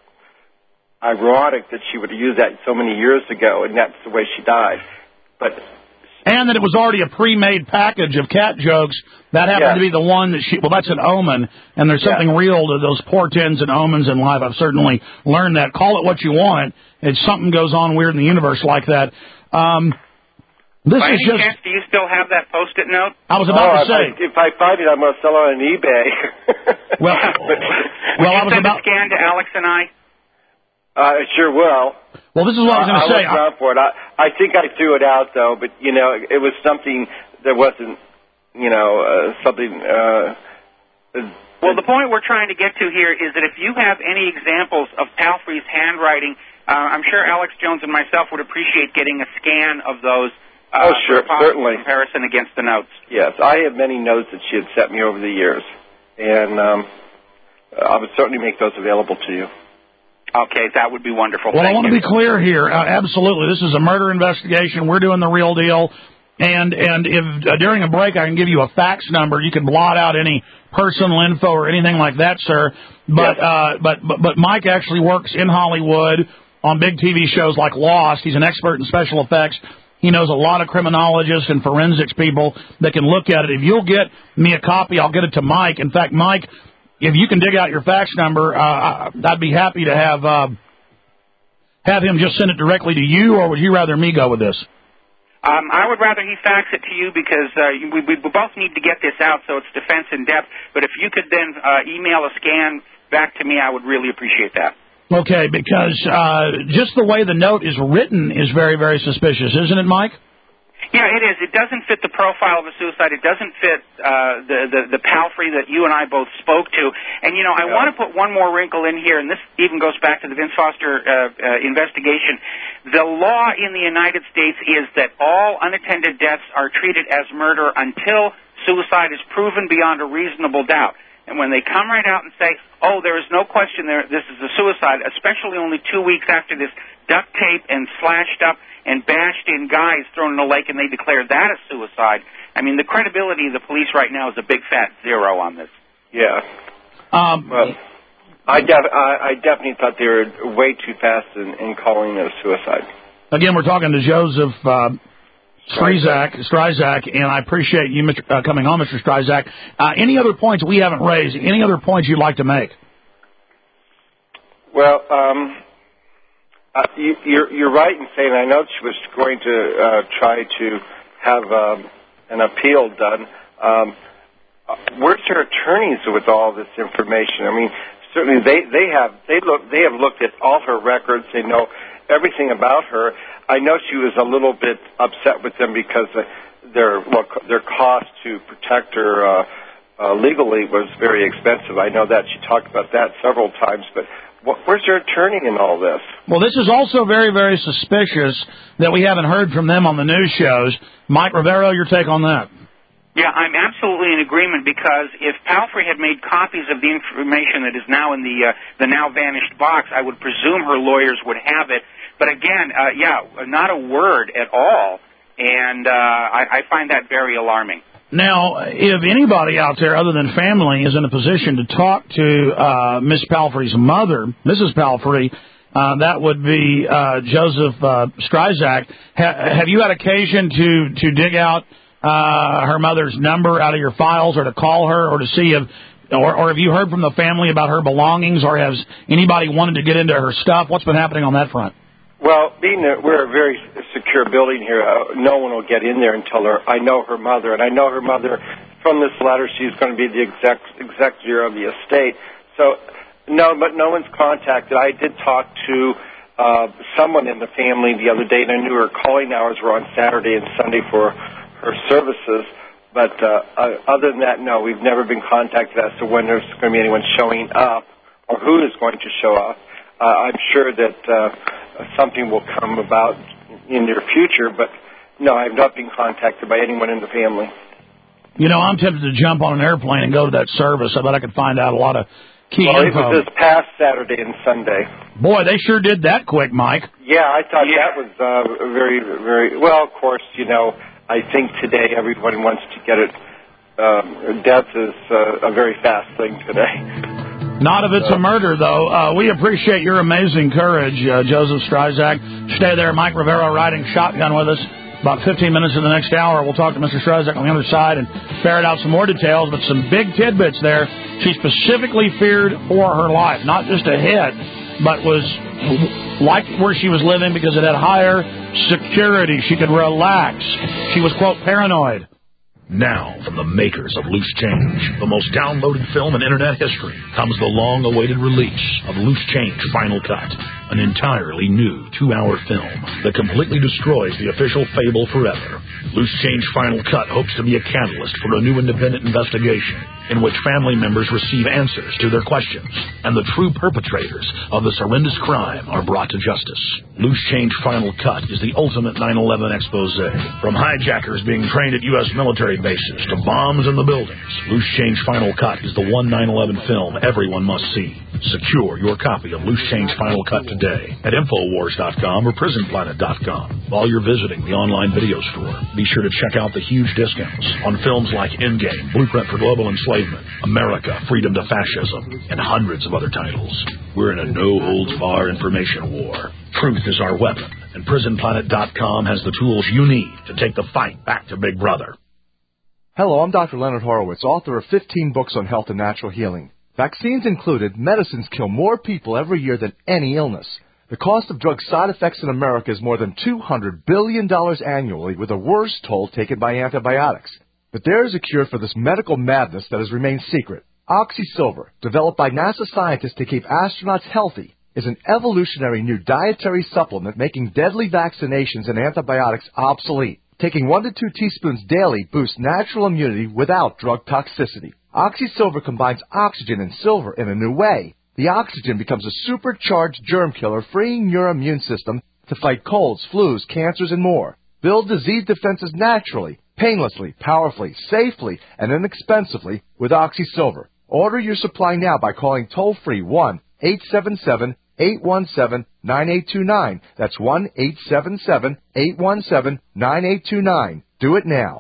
ironic that she would have used that so many years ago, and that's the way she died. But and that it was already a pre-made package of cat jokes. That happened yeah. to be the one that she, well, that's an omen, and there's something yeah. real to those portents and omens in life. I've certainly learned that. Call it what you want. It's something goes on weird in the universe like that. Um... This By is any just, chance, do you still have that Post-it note? I was about oh, to say. If I, if I find it, I'm going to sell it on eBay. well, but, well, you I was send about a scan to Alex and I? Uh, sure will. Well, this is what I was going to say. I was for it. I, I think I threw it out, though, but, you know, it was something that wasn't, you know, uh, something... Uh, well, the point we're trying to get to here is that if you have any examples of Palfrey's handwriting, uh, I'm sure Alex Jones and myself would appreciate getting a scan of those. Uh, oh, sure, certainly. Comparison against the notes. Yes, I have many notes that she had sent me over the years, and um, I would certainly make those available to you. Okay, that would be wonderful. Well, Thank I want you. to be clear here. Uh, absolutely, this is a murder investigation. We're doing the real deal, and and if uh, during a break I can give you a fax number, you can blot out any personal info or anything like that, sir. But yes. uh, but, but but Mike actually works in Hollywood on big T V shows like Lost. He's an expert in special effects. He knows a lot of criminologists and forensics people that can look at it. If you'll get me a copy, I'll get it to Mike. In fact, Mike, if you can dig out your fax number, uh, I'd be happy to have uh, have him just send it directly to you, or would you rather me go with this? Um, I would rather he fax it to you because uh, we, we both need to get this out, so it's defense in depth. But if you could then uh, email a scan back to me, I would really appreciate that. Okay, because uh, just the way the note is written is very, very suspicious, isn't it, Mike? Yeah, it is. It doesn't fit the profile of a suicide. It doesn't fit uh, the, the the Palfrey that you and I both spoke to. And, you know, I yeah. want to put one more wrinkle in here, and this even goes back to the Vince Foster uh, uh, investigation. The law in the United States is that all unattended deaths are treated as murder until suicide is proven beyond a reasonable doubt. And when they come right out and say, oh, there is no question there, this is a suicide, especially only two weeks after this duct tape and slashed up and bashed in guys thrown in a lake and they declare that a suicide, I mean, the credibility of the police right now is a big fat zero on this. Yeah. Um, well, I, def- I, I definitely thought they were way too fast in, in calling it a suicide. Again, we're talking to Joseph uh, Strizak, Strizak, and I appreciate you Mister Uh, coming on, Mister Strizak. Uh, any other points we haven't raised? Any other points you'd like to make? Well, um, uh, you, you're, you're right in saying I know she was going to uh, try to have um, an appeal done. Um, where's her attorneys with all this information? I mean, certainly they, they have they look they have looked at all her records. They know everything about her. I know she was a little bit upset with them because uh, their well, their cost to protect her uh, uh, legally was very expensive. I know that she talked about that several times. But what, where's your attorney in all this? Well, this is also very, very suspicious that we haven't heard from them on the news shows. Mike Rivero, your take on that? Yeah, I'm absolutely in agreement, because if Palfrey had made copies of the information that is now in the uh, the now vanished box, I would presume her lawyers would have it. But again, uh, yeah, not a word at all, and uh, I, I find that very alarming. Now, if anybody out there other than family is in a position to talk to uh, Miss Palfrey's mother, Missus Palfrey, uh, that would be uh, Joseph uh, Stryzak. Ha- have you had occasion to, to dig out uh, her mother's number out of your files, or to call her, or to see if, or, or have you heard from the family about her belongings, or has anybody wanted to get into her stuff? What's been happening on that front? Well, being that we're a very secure building here, uh, no one will get in there until her, I know her mother, and I know her mother from this letter. She's going to be the exec, executor of the estate. So, no, but no one's contacted. I did talk to uh, someone in the family the other day, and I knew her calling hours were on Saturday and Sunday for her services. But uh, uh, other than that, no, we've never been contacted as to when there's going to be anyone showing up or who is going to show up. Uh, I'm sure that uh, something will come about in the near future, but no, I've not been contacted by anyone in the family. You know, I'm tempted to jump on an airplane and go to that service. I bet I could find out a lot of key well, info. Well, it was this past Saturday and Sunday. Boy, they sure did that quick, Mike. Yeah, I thought yeah. that was uh, very, very, well, of course, you know, I think today everyone wants to get it. Uh, death is uh, a very fast thing today. Not if it's a murder, though. Uh, we appreciate your amazing courage, uh, Joseph Stryzak. Stay there. Mike Rivera riding shotgun with us. About fifteen minutes in the next hour, we'll talk to Mister Stryzak on the other side and ferret out some more details, but some big tidbits there. She specifically feared for her life, not just a hit, but was liked where she was living because it had higher security. She could relax. She was, quote, paranoid. Now, from the makers of Loose Change, the most downloaded film in Internet history, comes the long-awaited release of Loose Change Final Cut, an entirely new two-hour film that completely destroys the official fable forever. Loose Change Final Cut hopes to be a catalyst for a new independent investigation in which family members receive answers to their questions, and the true perpetrators of this horrendous crime are brought to justice. Loose Change Final Cut is the ultimate nine eleven expose. From hijackers being trained at U S military bases to bombs in the buildings, Loose Change Final Cut is the one nine eleven film everyone must see. Secure your copy of Loose Change Final Cut today at Infowars dot com or Prison Planet dot com. While you're visiting the online video store, be sure to check out the huge discounts on films like Endgame, Blueprint for Global Enslavement, America, Freedom to Fascism, and hundreds of other titles. We're in a no-holds-barred information war. Truth is our weapon, and Prison Planet dot com has the tools you need to take the fight back to Big Brother. Hello, I'm Doctor Leonard Horowitz, author of fifteen books on health and natural healing. Vaccines included, medicines kill more people every year than any illness. The cost of drug side effects in America is more than two hundred billion dollars annually, with a worse toll taken by antibiotics. But there is a cure for this medical madness that has remained secret. OxySilver, developed by NASA scientists to keep astronauts healthy, is an evolutionary new dietary supplement making deadly vaccinations and antibiotics obsolete. Taking one to two teaspoons daily boosts natural immunity without drug toxicity. OxySilver combines oxygen and silver in a new way. The oxygen becomes a supercharged germ killer, freeing your immune system to fight colds, flus, cancers, and more. Build disease defenses naturally, painlessly, powerfully, safely, and inexpensively with OxySilver. Order your supply now by calling toll-free one eight seven seven, eight one seven, nine eight two nine. That's one eight seven seven, eight one seven, nine eight two nine. Do it now.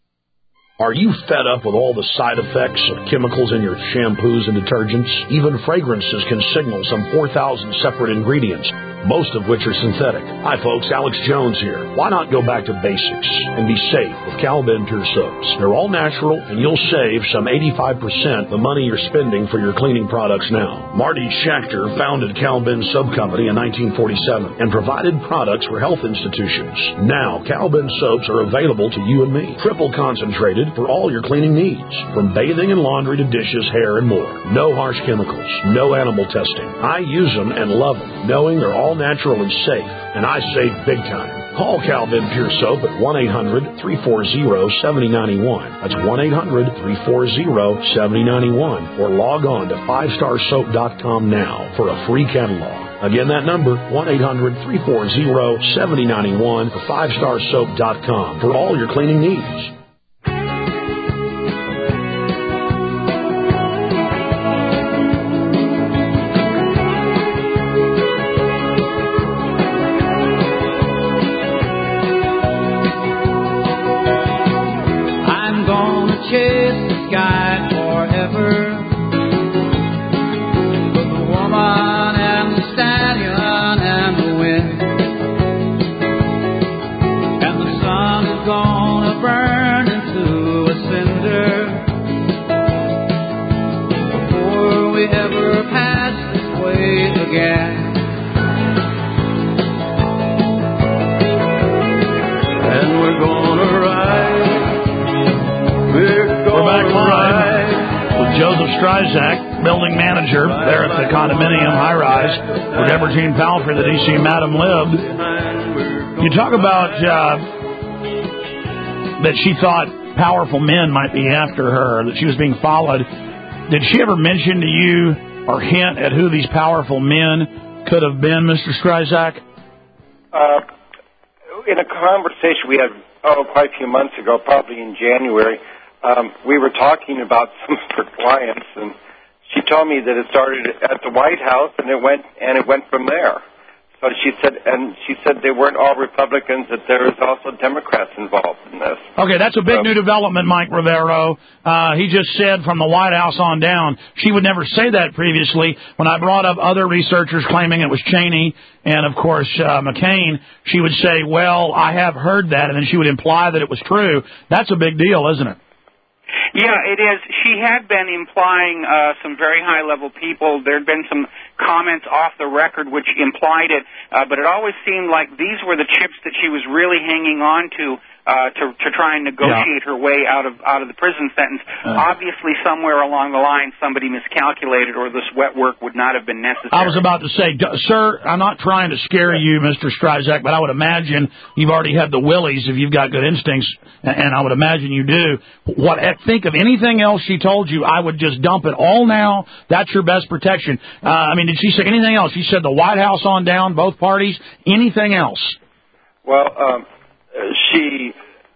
Are you fed up with all the side effects of chemicals in your shampoos and detergents? Even fragrances can signal some four thousand separate ingredients, most of which are synthetic. Hi folks, Alex Jones here. Why not go back to basics and be safe with Cal-Ben Pure Soaps? They're all natural, and you'll save some eighty-five percent the money you're spending for your cleaning products now. Marty Schechter founded Cal-Ben Soap Company in nineteen forty-seven and provided products for health institutions. Now, Cal-Ben soaps are available to you and me, triple concentrated for all your cleaning needs, from bathing and laundry to dishes, hair, and more. No harsh chemicals, no animal testing. I use them and love them, knowing they're all naturally safe, and I save big time. Call Cal-Ben Pure Soap at one eight hundred, three four zero, seven zero nine one. That's one eight hundred, three four zero, seven zero nine one. Or log on to five star soap dot com now for a free catalog. Again, that number, one eight hundred, three four zero, seven zero nine one or five star soap dot com for all your cleaning needs. Strizak, building manager there at the condominium high-rise where Deborah Jean Palfrey, the D C Madam, lived. You talk about uh, that she thought powerful men might be after her, that she was being followed. Did she ever mention to you or hint at who these powerful men could have been, Mister Strizak? Uh, in a conversation we had, oh, quite a few months ago, probably in January, um, we were talking about some of her clients, and she told me that it started at the White House, and it went and it went from there. So she said, and she said they weren't all Republicans; that there was also Democrats involved in this. Okay, that's a big new development, Mike Rivero. Uh, he just said from the White House on down. She would never say that previously. When I brought up other researchers claiming it was Cheney and, of course, uh, McCain, she would say, well, I have heard that, and then she would imply that it was true. That's a big deal, isn't it? Yeah, it is. She had been implying uh, some very high-level people. There had been some comments off the record which implied it, uh, but it always seemed like these were the chips that she was really hanging on to uh, to, to try and negotiate yeah. her way out of out of the prison sentence. Uh, Obviously, somewhere along the line, somebody miscalculated, or this wet work would not have been necessary. I was about to say, sir, I'm not trying to scare you, Mister Strizak, but I would imagine you've already had the willies if you've got good instincts, and I would imagine you do. What? Think of anything else she told you, I would just dump it all now. That's your best protection. Uh, I mean, did she say anything else? She said the White House on down, both parties. Anything else? Well, um, she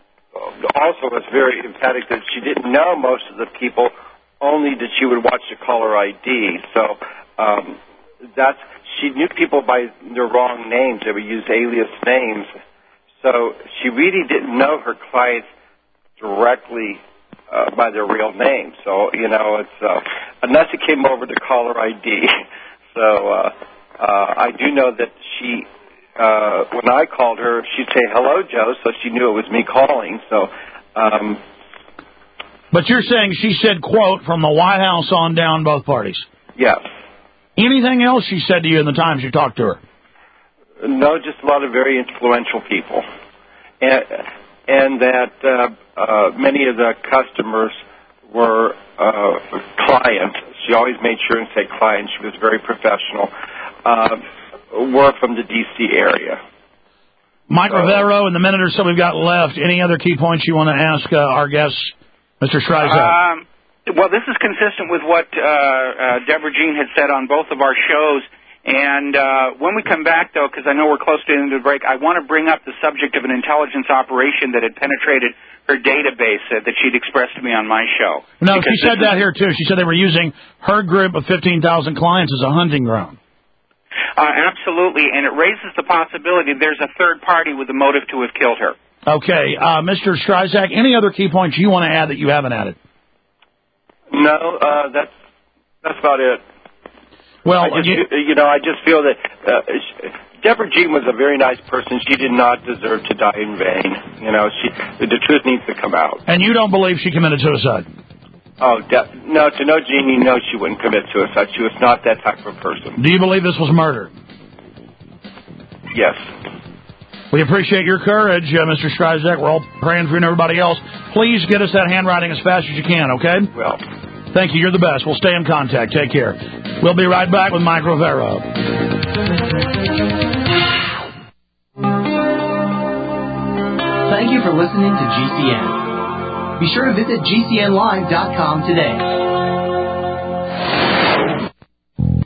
also was very emphatic that she didn't know most of the people, only that she would watch the caller I D. So um, that's she knew people by their wrong names. They would use alias names. So she really didn't know her clients directly uh, by their real name. So, you know, it's uh, unless it came over the caller I D. So uh, uh, I do know that she, uh, when I called her, she'd say, hello, Joe, so she knew it was me calling. So, um, but you're saying she said, quote, from the White House on down, both parties? Yes. Anything else she said to you in the times you talked to her? No, just a lot of very influential people. And, and that uh, uh, many of the customers were uh, clients. She always made sure and say clients. She was very professional. Uh, were from the D C area. Mike so, Rivero, in the minute or so we've got left, any other key points you want to ask uh, our guests, Mister Strizak? Um, well, this is consistent with what uh, uh, Deborah Jean had said on both of our shows. And uh, when we come back, though, because I know we're close to the end of the break, I want to bring up the subject of an intelligence operation that had penetrated her database uh, that she'd expressed to me on my show. No, she said that here, too. She said they were using her group of fifteen thousand clients as a hunting ground. Uh, absolutely, and it raises the possibility there's a third party with a motive to have killed her. Okay. Uh, Mister Strizak, any other key points you want to add that you haven't added? No, uh, that's, that's about it. Well, I just, you, you know, I just feel that uh, Deborah Jean was a very nice person. She did not deserve to die in vain. You know, she the truth needs to come out. And you don't believe she committed suicide? Oh, de- no, to know Jeannie, no, she wouldn't commit suicide. She was not that type of person. Do you believe this was murder? Yes. We appreciate your courage, uh, Mister Strizak. We're all praying for you and everybody else. Please get us that handwriting as fast as you can, okay? Well. Thank you. You're the best. We'll stay in contact. Take care. We'll be right back with Mike Rivero. Thank you for listening to G C N. Be sure to visit G C N live dot com today.